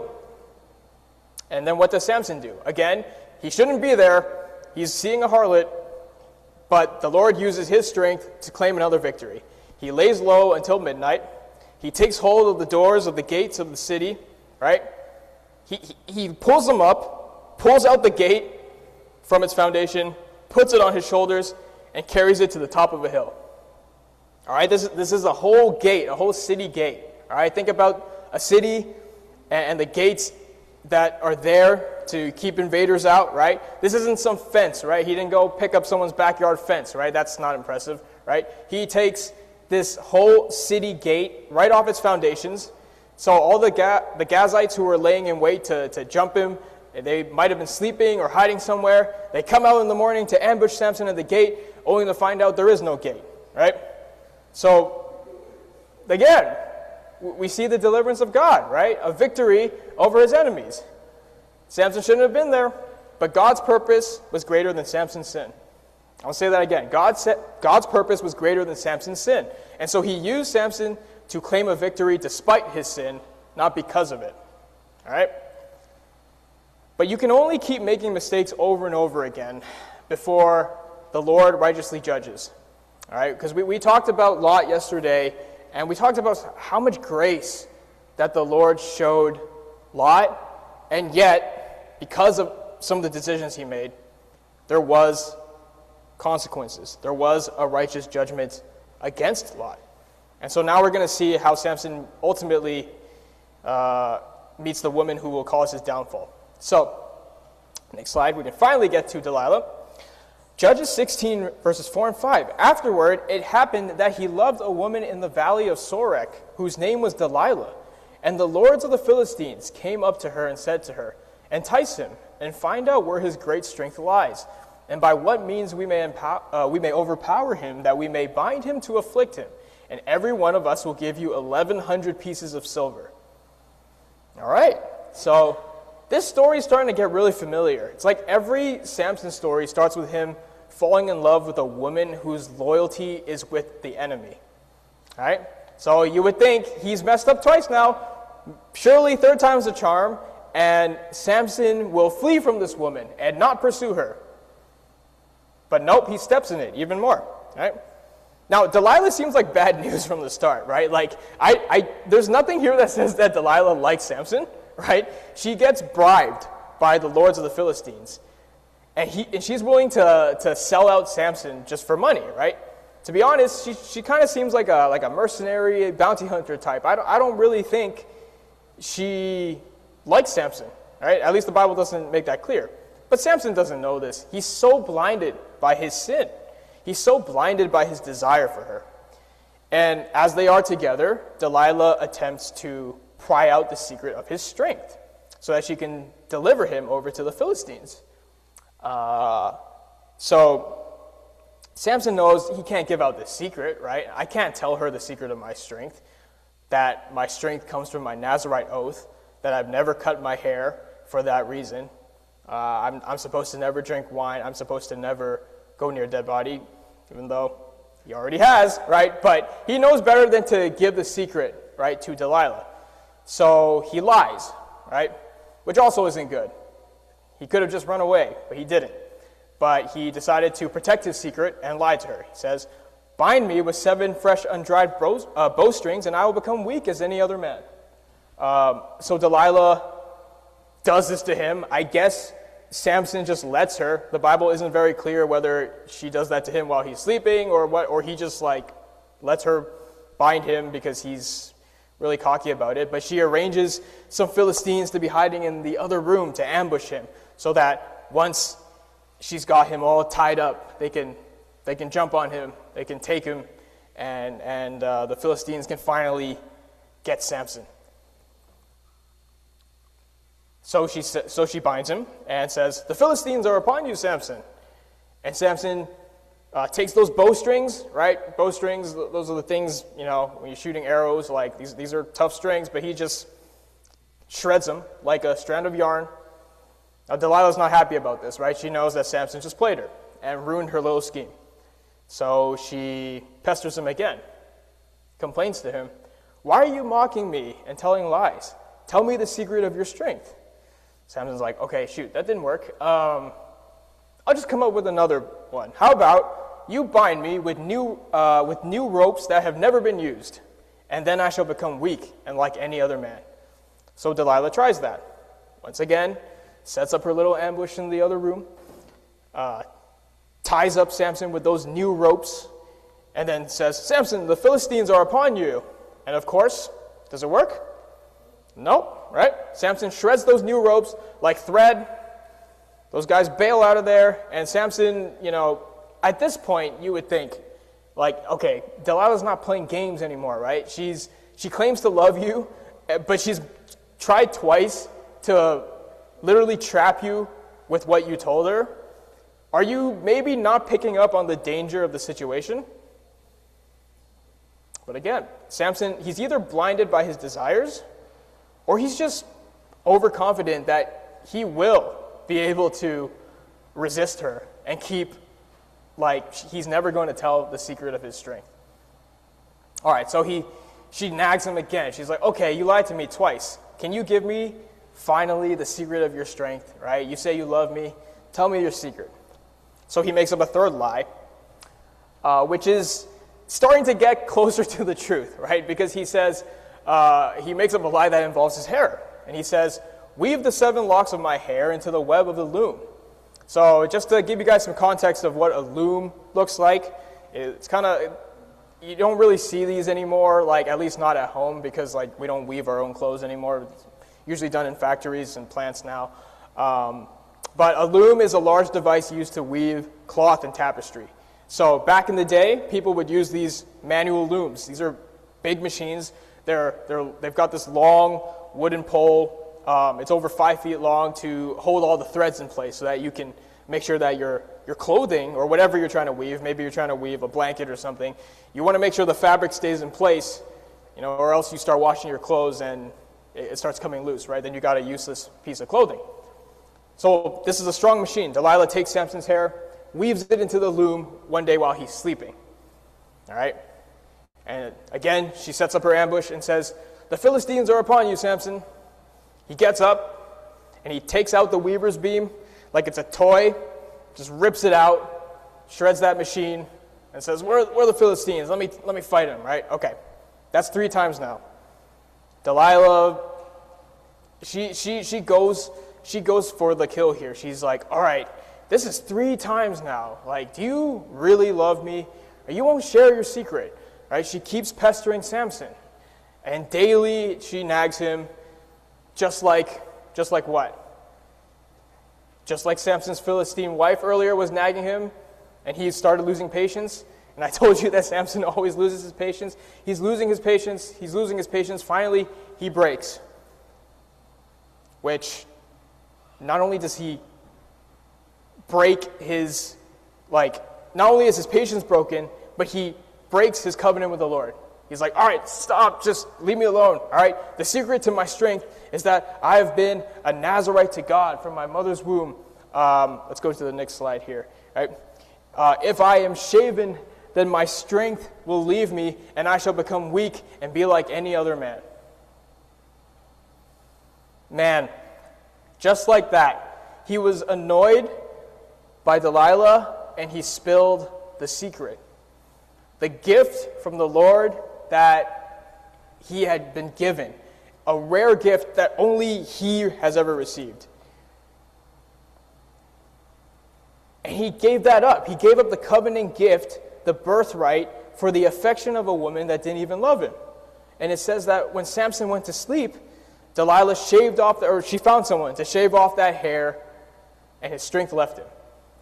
And then what does Samson do? Again, he shouldn't be there. He's seeing a harlot, but the Lord uses his strength to claim another victory. He lays low until midnight. He takes hold of the doors of the gates of the city, right? He, he, he pulls them up, pulls out the gate from its foundation, puts it on his shoulders, and carries it to the top of a hill. All right, this is, this is a whole gate, a whole city gate. All right, think about a city and the gates that are there to keep invaders out, right? This isn't some fence, right? He didn't go pick up someone's backyard fence, right? That's not impressive, right? He takes this whole city gate right off its foundations. So all the Ga- the Gazites who were laying in wait to, to jump him, they might have been sleeping or hiding somewhere. They come out in the morning to ambush Samson at the gate, only to find out there is no gate, right? So, again, we see the deliverance of God, right? A victory over his enemies. Samson shouldn't have been there, but God's purpose was greater than Samson's sin. I'll say that again. God said, God's purpose was greater than Samson's sin. And so he used Samson to claim a victory despite his sin, not because of it. All right? But you can only keep making mistakes over and over again before the Lord righteously judges. All right? Because we, we talked about Lot yesterday, and we talked about how much grace that the Lord showed Lot and yet, because of some of the decisions he made, there was consequences. There was a righteous judgment against Lot. And so now we're going to see how Samson ultimately uh, meets the woman who will cause his downfall. So, next slide, we can finally get to Delilah. Judges sixteen, verses four and five. Afterward, it happened that he loved a woman in the valley of Sorek, whose name was Delilah. And the lords of the Philistines came up to her and said to her, "Entice him, and find out where his great strength lies, and by what means we may, empower, uh, we may overpower him, that we may bind him to afflict him. And every one of us will give you eleven hundred pieces of silver." All right, so this story is starting to get really familiar. It's like every Samson story starts with him falling in love with a woman whose loyalty is with the enemy. All right, so you would think he's messed up twice now. Surely third time's the charm, and Samson will flee from this woman and not pursue her. But nope, he steps in it even more. All right. Now, Delilah seems like bad news from the start, right? Like, I, I, there's nothing here that says that Delilah likes Samson, right? She gets bribed by the lords of the Philistines, and he, and she's willing to, to sell out Samson just for money, right? To be honest, she, she kind of seems like a, like a mercenary, bounty hunter type. I don't, I don't really think she likes Samson, right? At least the Bible doesn't make that clear. But Samson doesn't know this. He's so blinded by his sin. He's so blinded by his desire for her. And as they are together, Delilah attempts to pry out the secret of his strength so that she can deliver him over to the Philistines. Uh, so Samson knows he can't give out the secret, right? I can't tell her the secret of my strength, that my strength comes from my Nazirite oath, that I've never cut my hair for that reason. Uh, I'm, I'm supposed to never drink wine. I'm supposed to never go near a dead body, even though he already has, right? But he knows better than to give the secret, right, to Delilah. So he lies, right? Which also isn't good. He could have just run away, but he didn't. But he decided to protect his secret and lied to her. He says, "Bind me with seven fresh undried bow, uh, bowstrings, and I will become weak as any other man." Um, so Delilah does this to him. I guess Samson just lets her. The Bible isn't very clear whether she does that to him while he's sleeping or what, or he just like lets her bind him because he's really cocky about it. But she arranges some Philistines to be hiding in the other room to ambush him, so that once she's got him all tied up, they can they can jump on him, they can take him, and and uh, the Philistines can finally get Samson. So she, so she binds him and says, "The Philistines are upon you, Samson." And Samson uh, takes those bowstrings, right? Bowstrings, those are the things, you know, when you're shooting arrows, like these, these are tough strings, but he just shreds them like a strand of yarn. Now, Delilah's not happy about this, right? She knows that Samson just played her and ruined her little scheme. So she pesters him again, complains to him, "Why are you mocking me and telling lies? Tell me the secret of your strength." Samson's like, "Okay, shoot, that didn't work. Um, I'll just come up with another one. How about you bind me with new uh, with new ropes that have never been used, and then I shall become weak and like any other man." So Delilah tries that. Once again, sets up her little ambush in the other room, uh, ties up Samson with those new ropes, and then says, "Samson, the Philistines are upon you." And of course, does it work? Nope, right? Samson shreds those new ropes like thread. Those guys bail out of there, and Samson, you know, at this point, you would think, like, okay, Delilah's not playing games anymore, right? She's she claims to love you, but she's tried twice to literally trap you with what you told her. Are you maybe not picking up on the danger of the situation? But again, Samson, he's either blinded by his desires, or he's just overconfident that he will be able to resist her and keep, like, he's never going to tell the secret of his strength. All right, so he, she nags him again. She's like, "Okay, you lied to me twice. Can you give me finally the secret of your strength, right? You say you love me. Tell me your secret." So he makes up a third lie, uh, which is starting to get closer to the truth, right? Because he says, uh, he makes up a lie that involves his hair. And he says, weave the seven locks of my hair into the web of the loom. So just to give you guys some context of what a loom looks like, it's kind of, you don't really see these anymore, like at least not at home, because like we don't weave our own clothes anymore. It's usually done in factories and plants now. Um, but a loom is a large device used to weave cloth and tapestry. So back in the day, people would use these manual looms. These are big machines. They're, they're, they've got this long wooden pole. Um, it's over five feet long to hold all the threads in place so that you can make sure that your, your clothing or whatever you're trying to weave, maybe you're trying to weave a blanket or something, you want to make sure the fabric stays in place, you know, or else you start washing your clothes and it, it starts coming loose, right? Then you got a useless piece of clothing. So this is a strong machine. Delilah takes Samson's hair, weaves it into the loom one day while he's sleeping. All right? And again, she sets up her ambush and says, "The Philistines are upon you, Samson." He gets up, and he takes out the weaver's beam like it's a toy, just rips it out, shreds that machine, and says, where, where are the Philistines? Let me, let me fight them, right? Okay, that's three times now. Delilah, she, she, she, goes, she goes for the kill here. She's like, all right, this is three times now. Like, do you really love me? Or you won't share your secret, right? She keeps pestering Samson, and daily she nags him. Just like, just like what? Just like Samson's Philistine wife earlier was nagging him, and he started losing patience. And I told you that Samson always loses his patience. He's losing his patience. He's losing his patience. Finally, he breaks. Which, not only does he break his, like, not only is his patience broken, but he breaks his covenant with the Lord. He's like, all right, stop, just leave me alone, all right? The secret to my strength is that I have been a Nazirite to God from my mother's womb. Um, let's go to the next slide here, right? Uh, if I am shaven, then my strength will leave me, and I shall become weak and be like any other man. Man, just like that, he was annoyed by Delilah, and he spilled the secret. The gift from the Lord that he had been given, a rare gift that only he has ever received. And he gave that up. He gave up the covenant gift, the birthright, for the affection of a woman that didn't even love him. And it says that when Samson went to sleep, Delilah shaved off, the, or she found someone to shave off that hair, and his strength left him.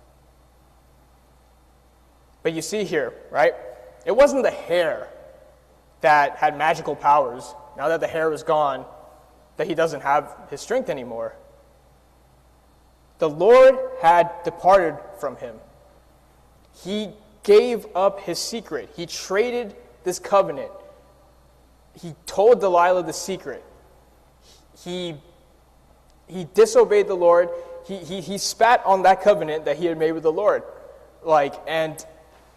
But you see here, right? It wasn't the hair that had magical powers. Now that the hair is gone, that he doesn't have his strength anymore. The Lord had departed from him. He gave up his secret. He traded this covenant. He told Delilah the secret. He, he disobeyed the Lord. He, he, he spat on that covenant that he had made with the Lord. Like, and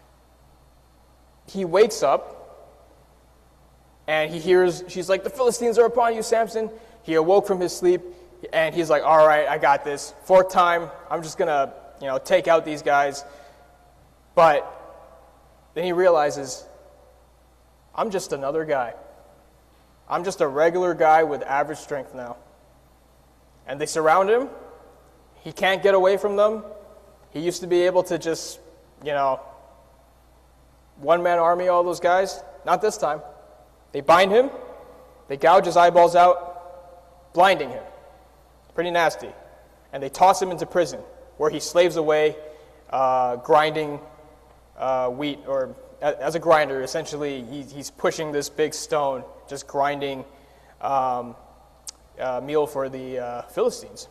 he wakes up, and he hears, she's like, the Philistines are upon you, Samson. He awoke from his sleep, and he's like, all right, I got this. Fourth time, I'm just going to, you know, take out these guys. But then he realizes, I'm just another guy. I'm just a regular guy with average strength now. And they surround him. He can't get away from them. He used to be able to just, you know, one-man army all those guys. Not this time. They bind him. They gouge his eyeballs out, blinding him. Pretty nasty. And they toss him into prison, where he slaves away, uh, grinding uh, wheat, or as a grinder, essentially, he, he's pushing this big stone, just grinding um, uh, meal for the uh, Philistines.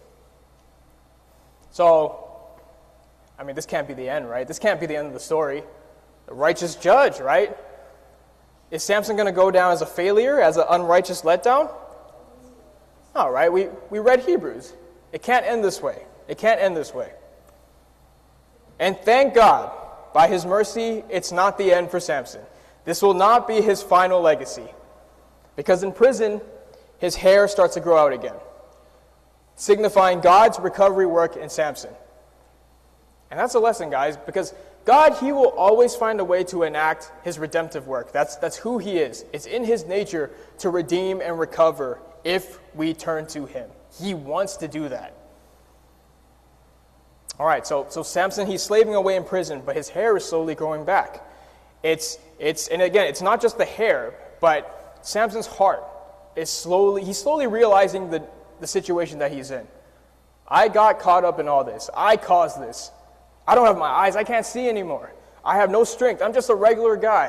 So, I mean, this can't be the end, right? This can't be the end of the story. The righteous judge, right? Is Samson going to go down as a failure, as an unrighteous letdown? All right, we, we read Hebrews. It can't end this way. It can't end this way. And thank God, by his mercy, it's not the end for Samson. This will not be his final legacy. Because in prison, his hair starts to grow out again, signifying God's recovery work in Samson. And that's a lesson, guys, because God, he will always find a way to enact his redemptive work. That's, that's who he is. It's in his nature to redeem and recover if we turn to him. He wants to do that. All right, so, so Samson, he's slaving away in prison, but his hair is slowly growing back. It's, it's, and again, it's not just the hair, but Samson's heart is slowly, he's slowly realizing the, the situation that he's in. I got caught up in all this. I caused this. I don't have my eyes. I can't see anymore. I have no strength. I'm just a regular guy.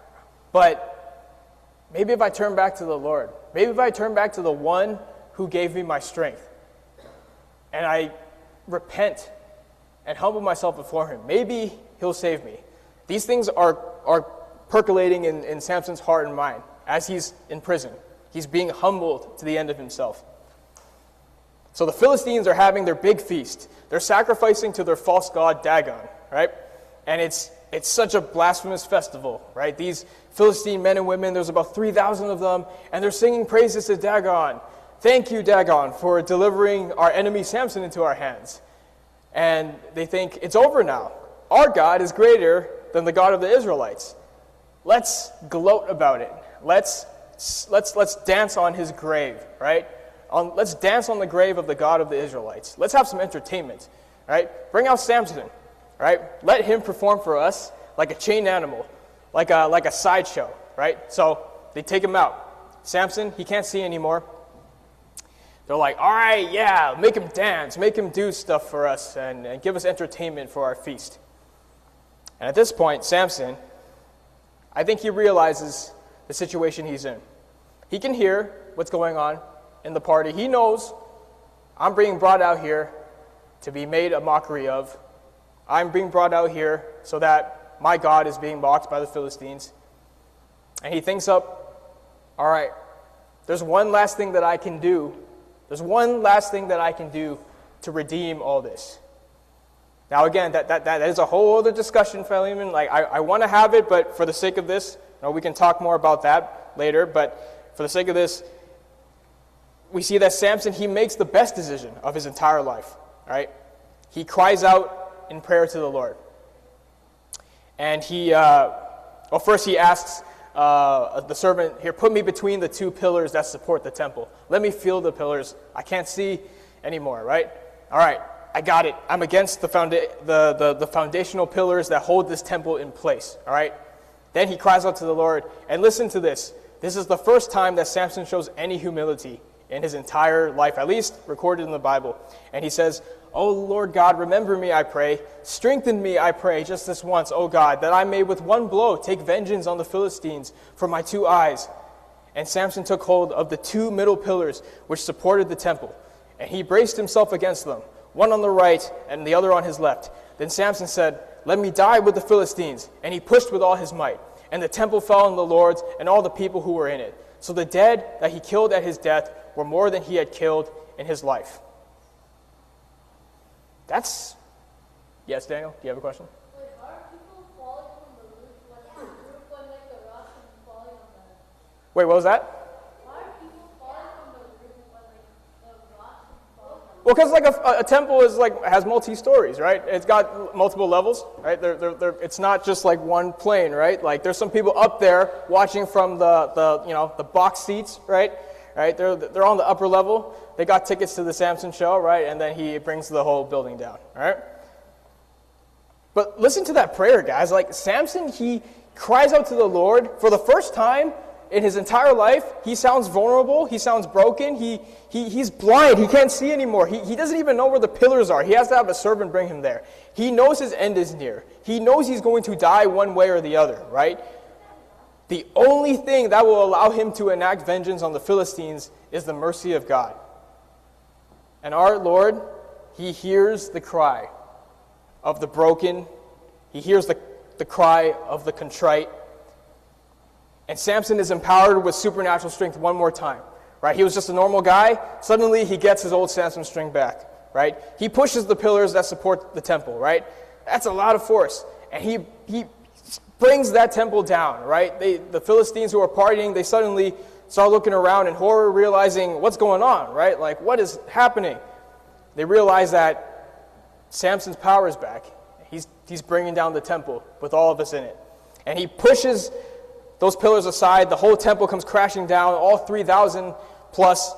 But maybe if I turn back to the Lord, maybe if I turn back to the one who gave me my strength, and I repent and humble myself before him, maybe he'll save me. These things are, are percolating in, in Samson's heart and mind as he's in prison. He's being humbled to the end of himself. So the Philistines are having their big feast. They're sacrificing to their false god Dagon, right? And it's it's such a blasphemous festival, right? These Philistine men and women, there's about three thousand of them, and they're singing praises to Dagon. Thank you, Dagon, for delivering our enemy Samson into our hands. And they think, it's over now. Our God is greater than the God of the Israelites. Let's gloat about it. Let's let's let's dance on his grave, right? On, let's dance on the grave of the God of the Israelites. Let's have some entertainment, right? Bring out Samson, right? Let him perform for us like a chained animal, like a like a sideshow, right? So they take him out. Samson, he can't see anymore. They're like, all right, yeah, make him dance, make him do stuff for us, and, and give us entertainment for our feast. And at this point, Samson, I think he realizes the situation he's in. He can hear what's going on in the party. He knows, I'm being brought out here to be made a mockery of. I'm being brought out here so that my God is being mocked by the Philistines. And he thinks up, all right, there's one last thing that I can do. There's one last thing that I can do to redeem all this. Now again, that, that, that is a whole other discussion, Philemon. Like, I, I want to have it, but for the sake of this, you know, we can talk more about that later, but for the sake of this, we see that Samson, he makes the best decision of his entire life, right? He cries out in prayer to the Lord. And he, uh, well, first he asks uh, the servant here, put me between the two pillars that support the temple. Let me feel the pillars. I can't see anymore, right? All right, I got it. I'm against the, founda- the, the, the foundational pillars that hold this temple in place, all right? Then he cries out to the Lord, and listen to this. This is the first time that Samson shows any humility in his entire life, at least recorded in the Bible. And he says, "O Lord God, remember me, I pray. Strengthen me, I pray, just this once, O God, that I may with one blow take vengeance on the Philistines for my two eyes." And Samson took hold of the two middle pillars which supported the temple, and he braced himself against them, one on the right and the other on his left. Then Samson said, "Let me die with the Philistines." And he pushed with all his might. And the temple fell on the Lord's and all the people who were in it. So the dead that he killed at his death were more than he had killed in his life. That's... Yes, Daniel, do you have a question? Wait, are people falling from the roof when the roof when like the rocks and falling on them? Wait, what was that? Why are people falling from the roof when like the rocks and falling on them? Well, because like a, a temple is like has multi-stories, right? It's got multiple levels, right? They're, they're, they're, it's not just like one plane, right? Like there's some people up there watching from the, the you know the box seats, right? Right? They're they're on the upper level. They got tickets to the Samson show, right? And then he brings the whole building down, right? But listen to that prayer, guys. Like Samson, he cries out to the Lord for the first time in his entire life. He sounds vulnerable. He sounds broken. He he he's blind. He can't see anymore. He he doesn't even know where the pillars are. He has to have a servant bring him there. He knows his end is near. He knows he's going to die one way or the other, right? The only thing that will allow him to enact vengeance on the Philistines is the mercy of God. And our Lord, he hears the cry of the broken. He hears the, the cry of the contrite. And Samson is empowered with supernatural strength one more time. Right? He was just a normal guy. Suddenly he gets his old Samson strength back. Right? He pushes the pillars that support the temple. Right? That's a lot of force. And he he brings that temple down, right? They, the Philistines who are partying, they suddenly start looking around in horror, realizing what's going on, right? Like, what is happening? They realize that Samson's power is back. He's, he's bringing down the temple with all of us in it. And he pushes those pillars aside. The whole temple comes crashing down. All three thousand plus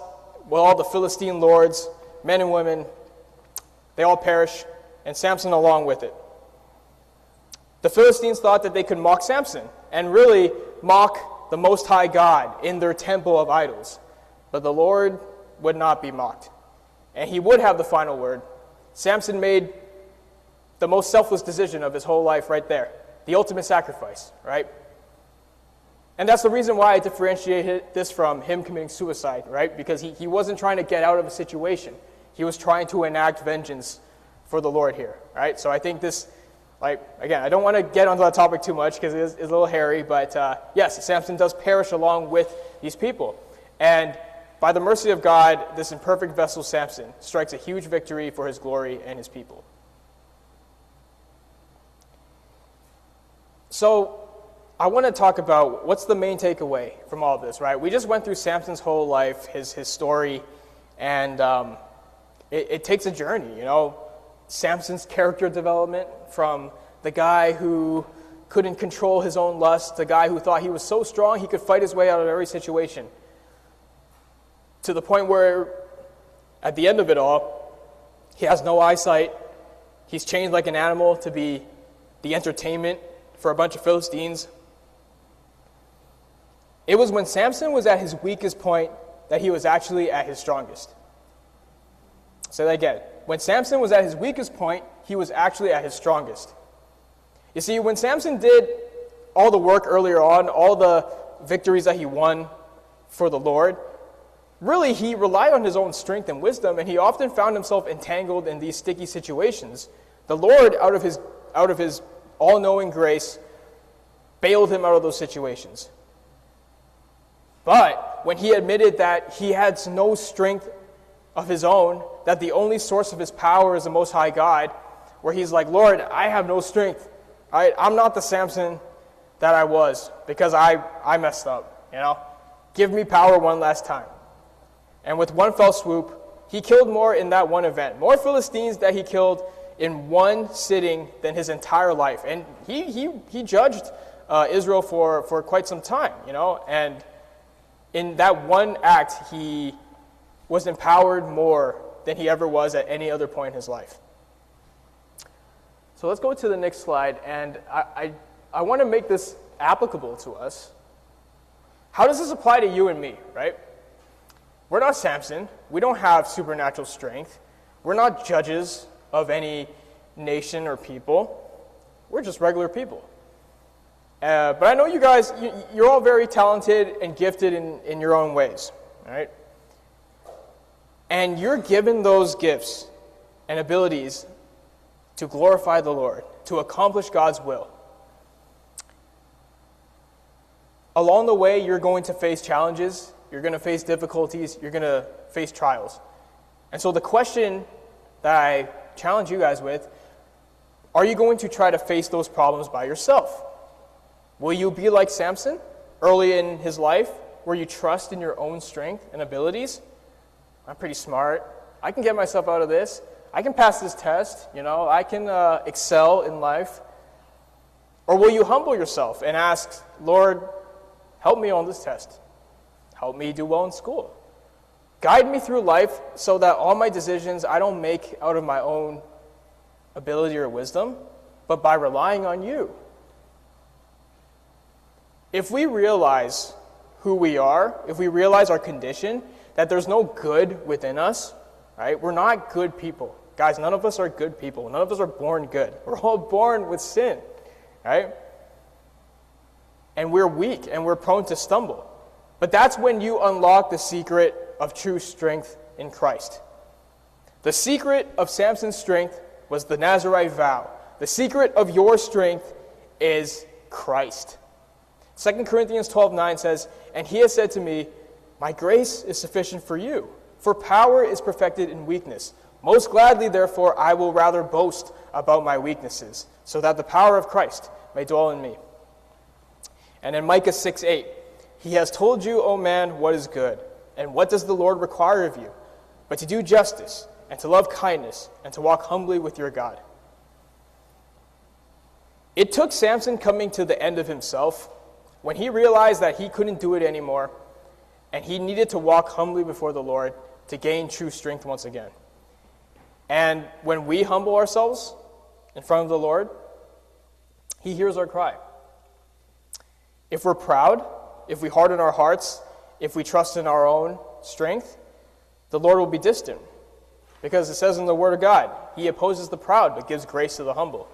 well, all the Philistine lords, men and women, they all perish, and Samson along with it. The Philistines thought that they could mock Samson and really mock the Most High God in their temple of idols. But the Lord would not be mocked, and he would have the final word. Samson made the most selfless decision of his whole life right there, the ultimate sacrifice, right? And that's the reason why I differentiate this from him committing suicide, right? Because he, he wasn't trying to get out of a situation. He was trying to enact vengeance for the Lord here, right? So I think this, like, again, I don't want to get onto that topic too much because it is, it's a little hairy, but uh, yes, Samson does perish along with these people. And by the mercy of God, this imperfect vessel, Samson, strikes a huge victory for his glory and his people. So I want to talk about what's the main takeaway from all of this, right? We just went through Samson's whole life, his, his story, and um, it, it takes a journey, you know? Samson's character development from the guy who couldn't control his own lust, the guy who thought he was so strong he could fight his way out of every situation, to the point where, at the end of it all, he has no eyesight. He's chained like an animal to be the entertainment for a bunch of Philistines. It was when Samson was at his weakest point that he was actually at his strongest. Say that again. When Samson was at his weakest point, he was actually at his strongest. You see, when Samson did all the work earlier on, all the victories that he won for the Lord, really he relied on his own strength and wisdom, and he often found himself entangled in these sticky situations. The Lord, out of his, out of his all-knowing grace, bailed him out of those situations. But when he admitted that he had no strength of his own, that the only source of his power is the Most High God, where he's like, Lord, I have no strength. I, I'm not the Samson that I was because I, I messed up, you know? Give me power one last time. And with one fell swoop, he killed more in that one event. More Philistines that he killed in one sitting than his entire life. And he he he judged uh, Israel for, for quite some time, you know? And in that one act, he was empowered more than he ever was at any other point in his life. So let's go to the next slide, and I, I, I want to make this applicable to us. How does this apply to you and me, right? We're not Samson. We don't have supernatural strength. We're not judges of any nation or people. We're just regular people. Uh, but I know you guys, you, you're all very talented and gifted in, in your own ways, all right? And you're given those gifts and abilities to glorify the Lord, to accomplish God's will. Along the way, you're going to face challenges, you're going to face difficulties, you're going to face trials. And so the question that I challenge you guys with, are you going to try to face those problems by yourself? Will you be like Samson early in his life, where you trust in your own strength and abilities? I'm pretty smart. I can get myself out of this. I can pass this test. You know, I can uh, excel in life. Or will you humble yourself and ask, Lord, help me on this test. Help me do well in school. Guide me through life so that all my decisions I don't make out of my own ability or wisdom, but by relying on you. If we realize who we are, if we realize our condition, that there's no good within us, right? We're not good people. Guys, none of us are good people. None of us are born good. We're all born with sin, right? And we're weak and we're prone to stumble. But that's when you unlock the secret of true strength in Christ. The secret of Samson's strength was the Nazirite vow. The secret of your strength is Christ. Second Corinthians twelve nine says, and he has said to me, my grace is sufficient for you, for power is perfected in weakness. Most gladly, therefore, I will rather boast about my weaknesses, so that the power of Christ may dwell in me. And in Micah six eight, he has told you, O man, what is good, and what does the Lord require of you, but to do justice, and to love kindness, and to walk humbly with your God. It took Samson coming to the end of himself, when he realized that he couldn't do it anymore, and he needed to walk humbly before the Lord, to gain true strength once again. And when we humble ourselves in front of the Lord, He hears our cry. If we're proud, if we harden our hearts, if we trust in our own strength, the Lord will be distant. Because it says in the Word of God, He opposes the proud but gives grace to the humble.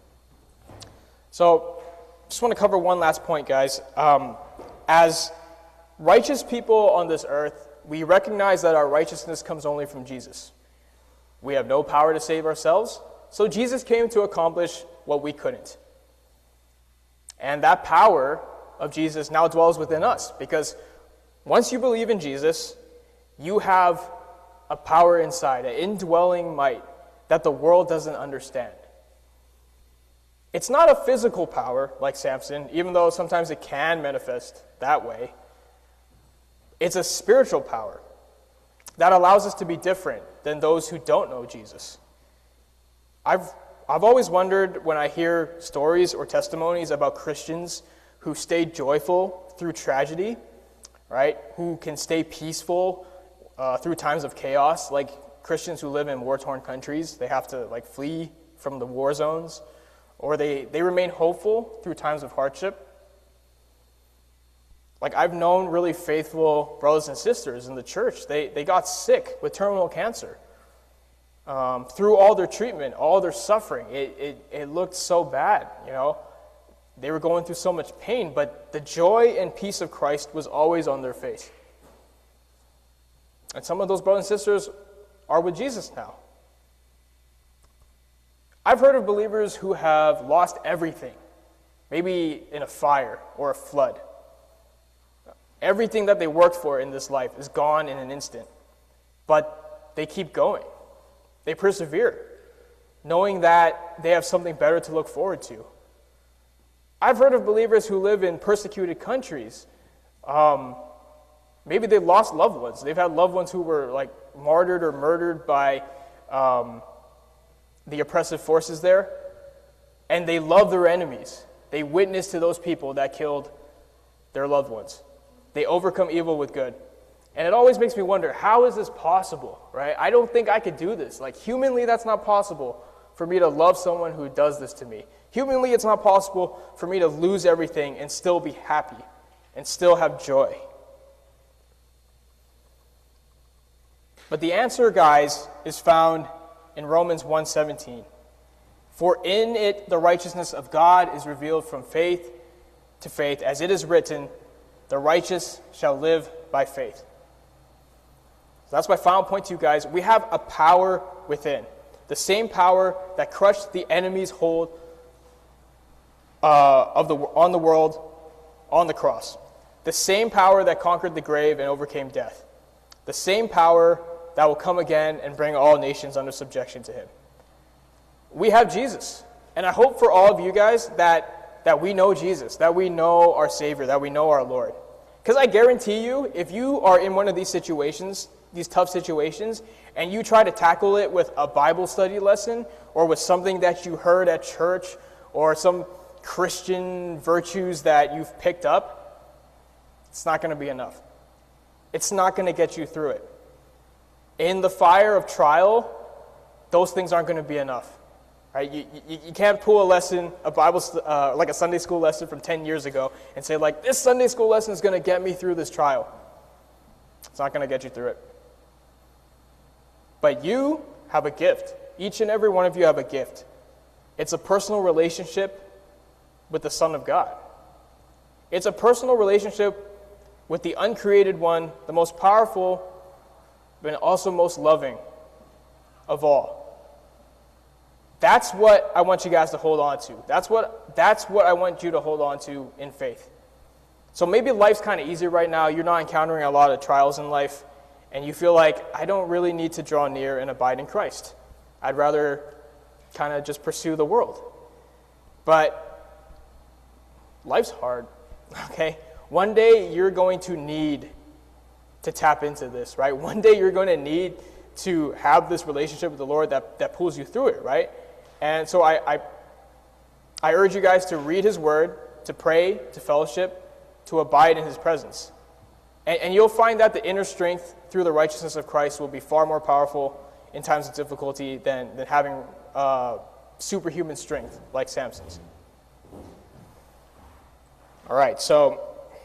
So, just want to cover one last point, guys. Um, as righteous people on this earth, we recognize that our righteousness comes only from Jesus. We have no power to save ourselves, so Jesus came to accomplish what we couldn't. And that power of Jesus now dwells within us, because once you believe in Jesus, you have a power inside, an indwelling might that the world doesn't understand. It's not a physical power like Samson, even though sometimes it can manifest that way. It's a spiritual power that allows us to be different than those who don't know Jesus. I've I've always wondered when I hear stories or testimonies about Christians who stay joyful through tragedy, right? Who can stay peaceful uh, through times of chaos, like Christians who live in war-torn countries. They have to like flee from the war zones, or they, they remain hopeful through times of hardship. Like, I've known really faithful brothers and sisters in the church. They, they got sick with terminal cancer. Um, through all their treatment, all their suffering, it, it, it looked so bad, you know. They were going through so much pain, but the joy and peace of Christ was always on their face. And some of those brothers and sisters are with Jesus now. I've heard of believers who have lost everything, maybe in a fire or a flood. Everything that they worked for in this life is gone in an instant, but they keep going. They persevere, knowing that they have something better to look forward to. I've heard of believers who live in persecuted countries. Um, maybe they've lost loved ones. They've had loved ones who were like martyred or murdered by um, the oppressive forces there, and they love their enemies. They witness to those people that killed their loved ones. They overcome evil with good. And it always makes me wonder, how is this possible, right? I don't think I could do this. Like, humanly, that's not possible for me to love someone who does this to me. Humanly, it's not possible for me to lose everything and still be happy and still have joy. But the answer, guys, is found in Romans one seventeen. For in it the righteousness of God is revealed from faith to faith, as it is written, the righteous shall live by faith. So that's my final point to you guys. We have a power within. The same power that crushed the enemy's hold uh, of the on the world on the cross. The same power that conquered the grave and overcame death. The same power that will come again and bring all nations under subjection to Him. We have Jesus. And I hope for all of you guys that, that we know Jesus, that we know our Savior, that we know our Lord. Because I guarantee you, if you are in one of these situations, these tough situations, and you try to tackle it with a Bible study lesson or with something that you heard at church or some Christian virtues that you've picked up, it's not going to be enough. It's not going to get you through it. In the fire of trial, those things aren't going to be enough. Right? You, you, you can't pull a lesson, a Bible, uh, like a Sunday school lesson from ten years ago and say, like, this Sunday school lesson is going to get me through this trial. It's not going to get you through it. But you have a gift. Each and every one of you have a gift. It's a personal relationship with the Son of God. It's a personal relationship with the uncreated one, the most powerful, but also most loving of all. That's what I want you guys to hold on to. That's what, that's what I want you to hold on to in faith. So maybe life's kind of easy right now. You're not encountering a lot of trials in life, and you feel like, I don't really need to draw near and abide in Christ. I'd rather kind of just pursue the world. But life's hard, okay? One day you're going to need to tap into this, right? One day you're going to need to have this relationship with the Lord that, that pulls you through it, right? And so I, I, I urge you guys to read His Word, to pray, to fellowship, to abide in His presence. And, and you'll find that the inner strength through the righteousness of Christ will be far more powerful in times of difficulty than, than having uh, superhuman strength like Samson's. All right, so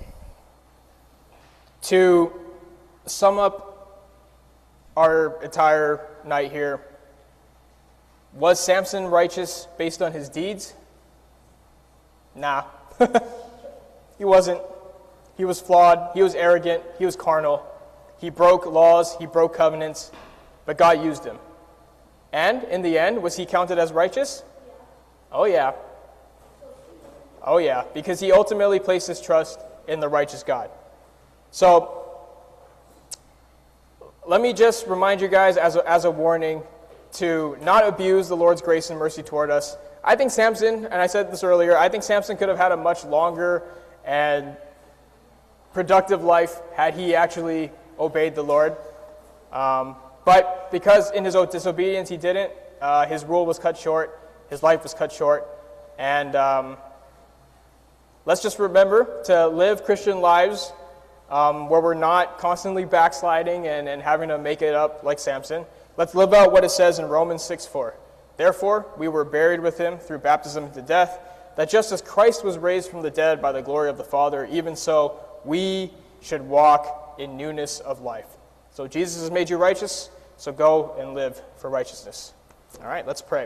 to sum up our entire night here, was Samson righteous based on his deeds? Nah. He wasn't. He was flawed. He was arrogant. He was carnal. He broke laws. He broke covenants. But God used him. And in the end, was he counted as righteous? Oh, yeah. Oh, yeah. Because he ultimately placed his trust in the righteous God. So, let me just remind you guys as a, as a warning to not abuse the Lord's grace and mercy toward us. I think Samson, and I said this earlier, I think Samson could have had a much longer and productive life had he actually obeyed the Lord. Um, but because in his disobedience he didn't, uh, his rule was cut short, his life was cut short. And um, let's just remember to live Christian lives um, where we're not constantly backsliding and, and having to make it up like Samson. Let's live out what it says in Romans six four. Therefore, we were buried with him through baptism into death, that just as Christ was raised from the dead by the glory of the Father, even so we should walk in newness of life. So Jesus has made you righteous, so go and live for righteousness. All right, let's pray.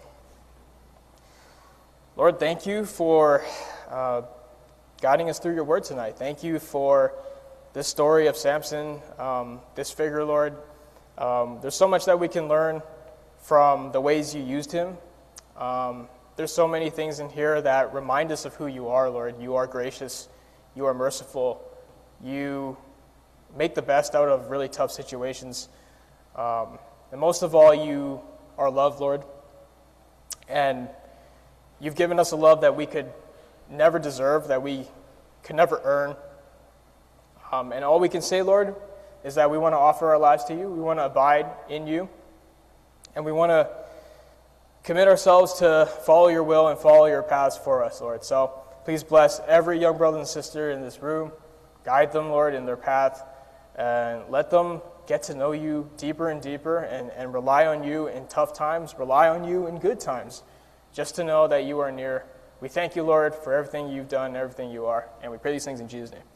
Lord, thank you for uh, guiding us through your word tonight. Thank you for this story of Samson, um, this figure, Lord. Um, there's so much that we can learn from the ways you used him. Um, there's so many things in here that remind us of who you are, Lord. You are gracious. You are merciful. You make the best out of really tough situations. Um, and most of all, you are love, Lord. And you've given us a love that we could never deserve, that we could never earn. Um, and all we can say, Lord, is that we want to offer our lives to you. We want to abide in you. And we want to commit ourselves to follow your will and follow your paths for us, Lord. So please bless every young brother and sister in this room. Guide them, Lord, in their path. And let them get to know you deeper and deeper and, and rely on you in tough times, rely on you in good times, just to know that you are near. We thank you, Lord, for everything you've done and everything you are. And we pray these things in Jesus' name.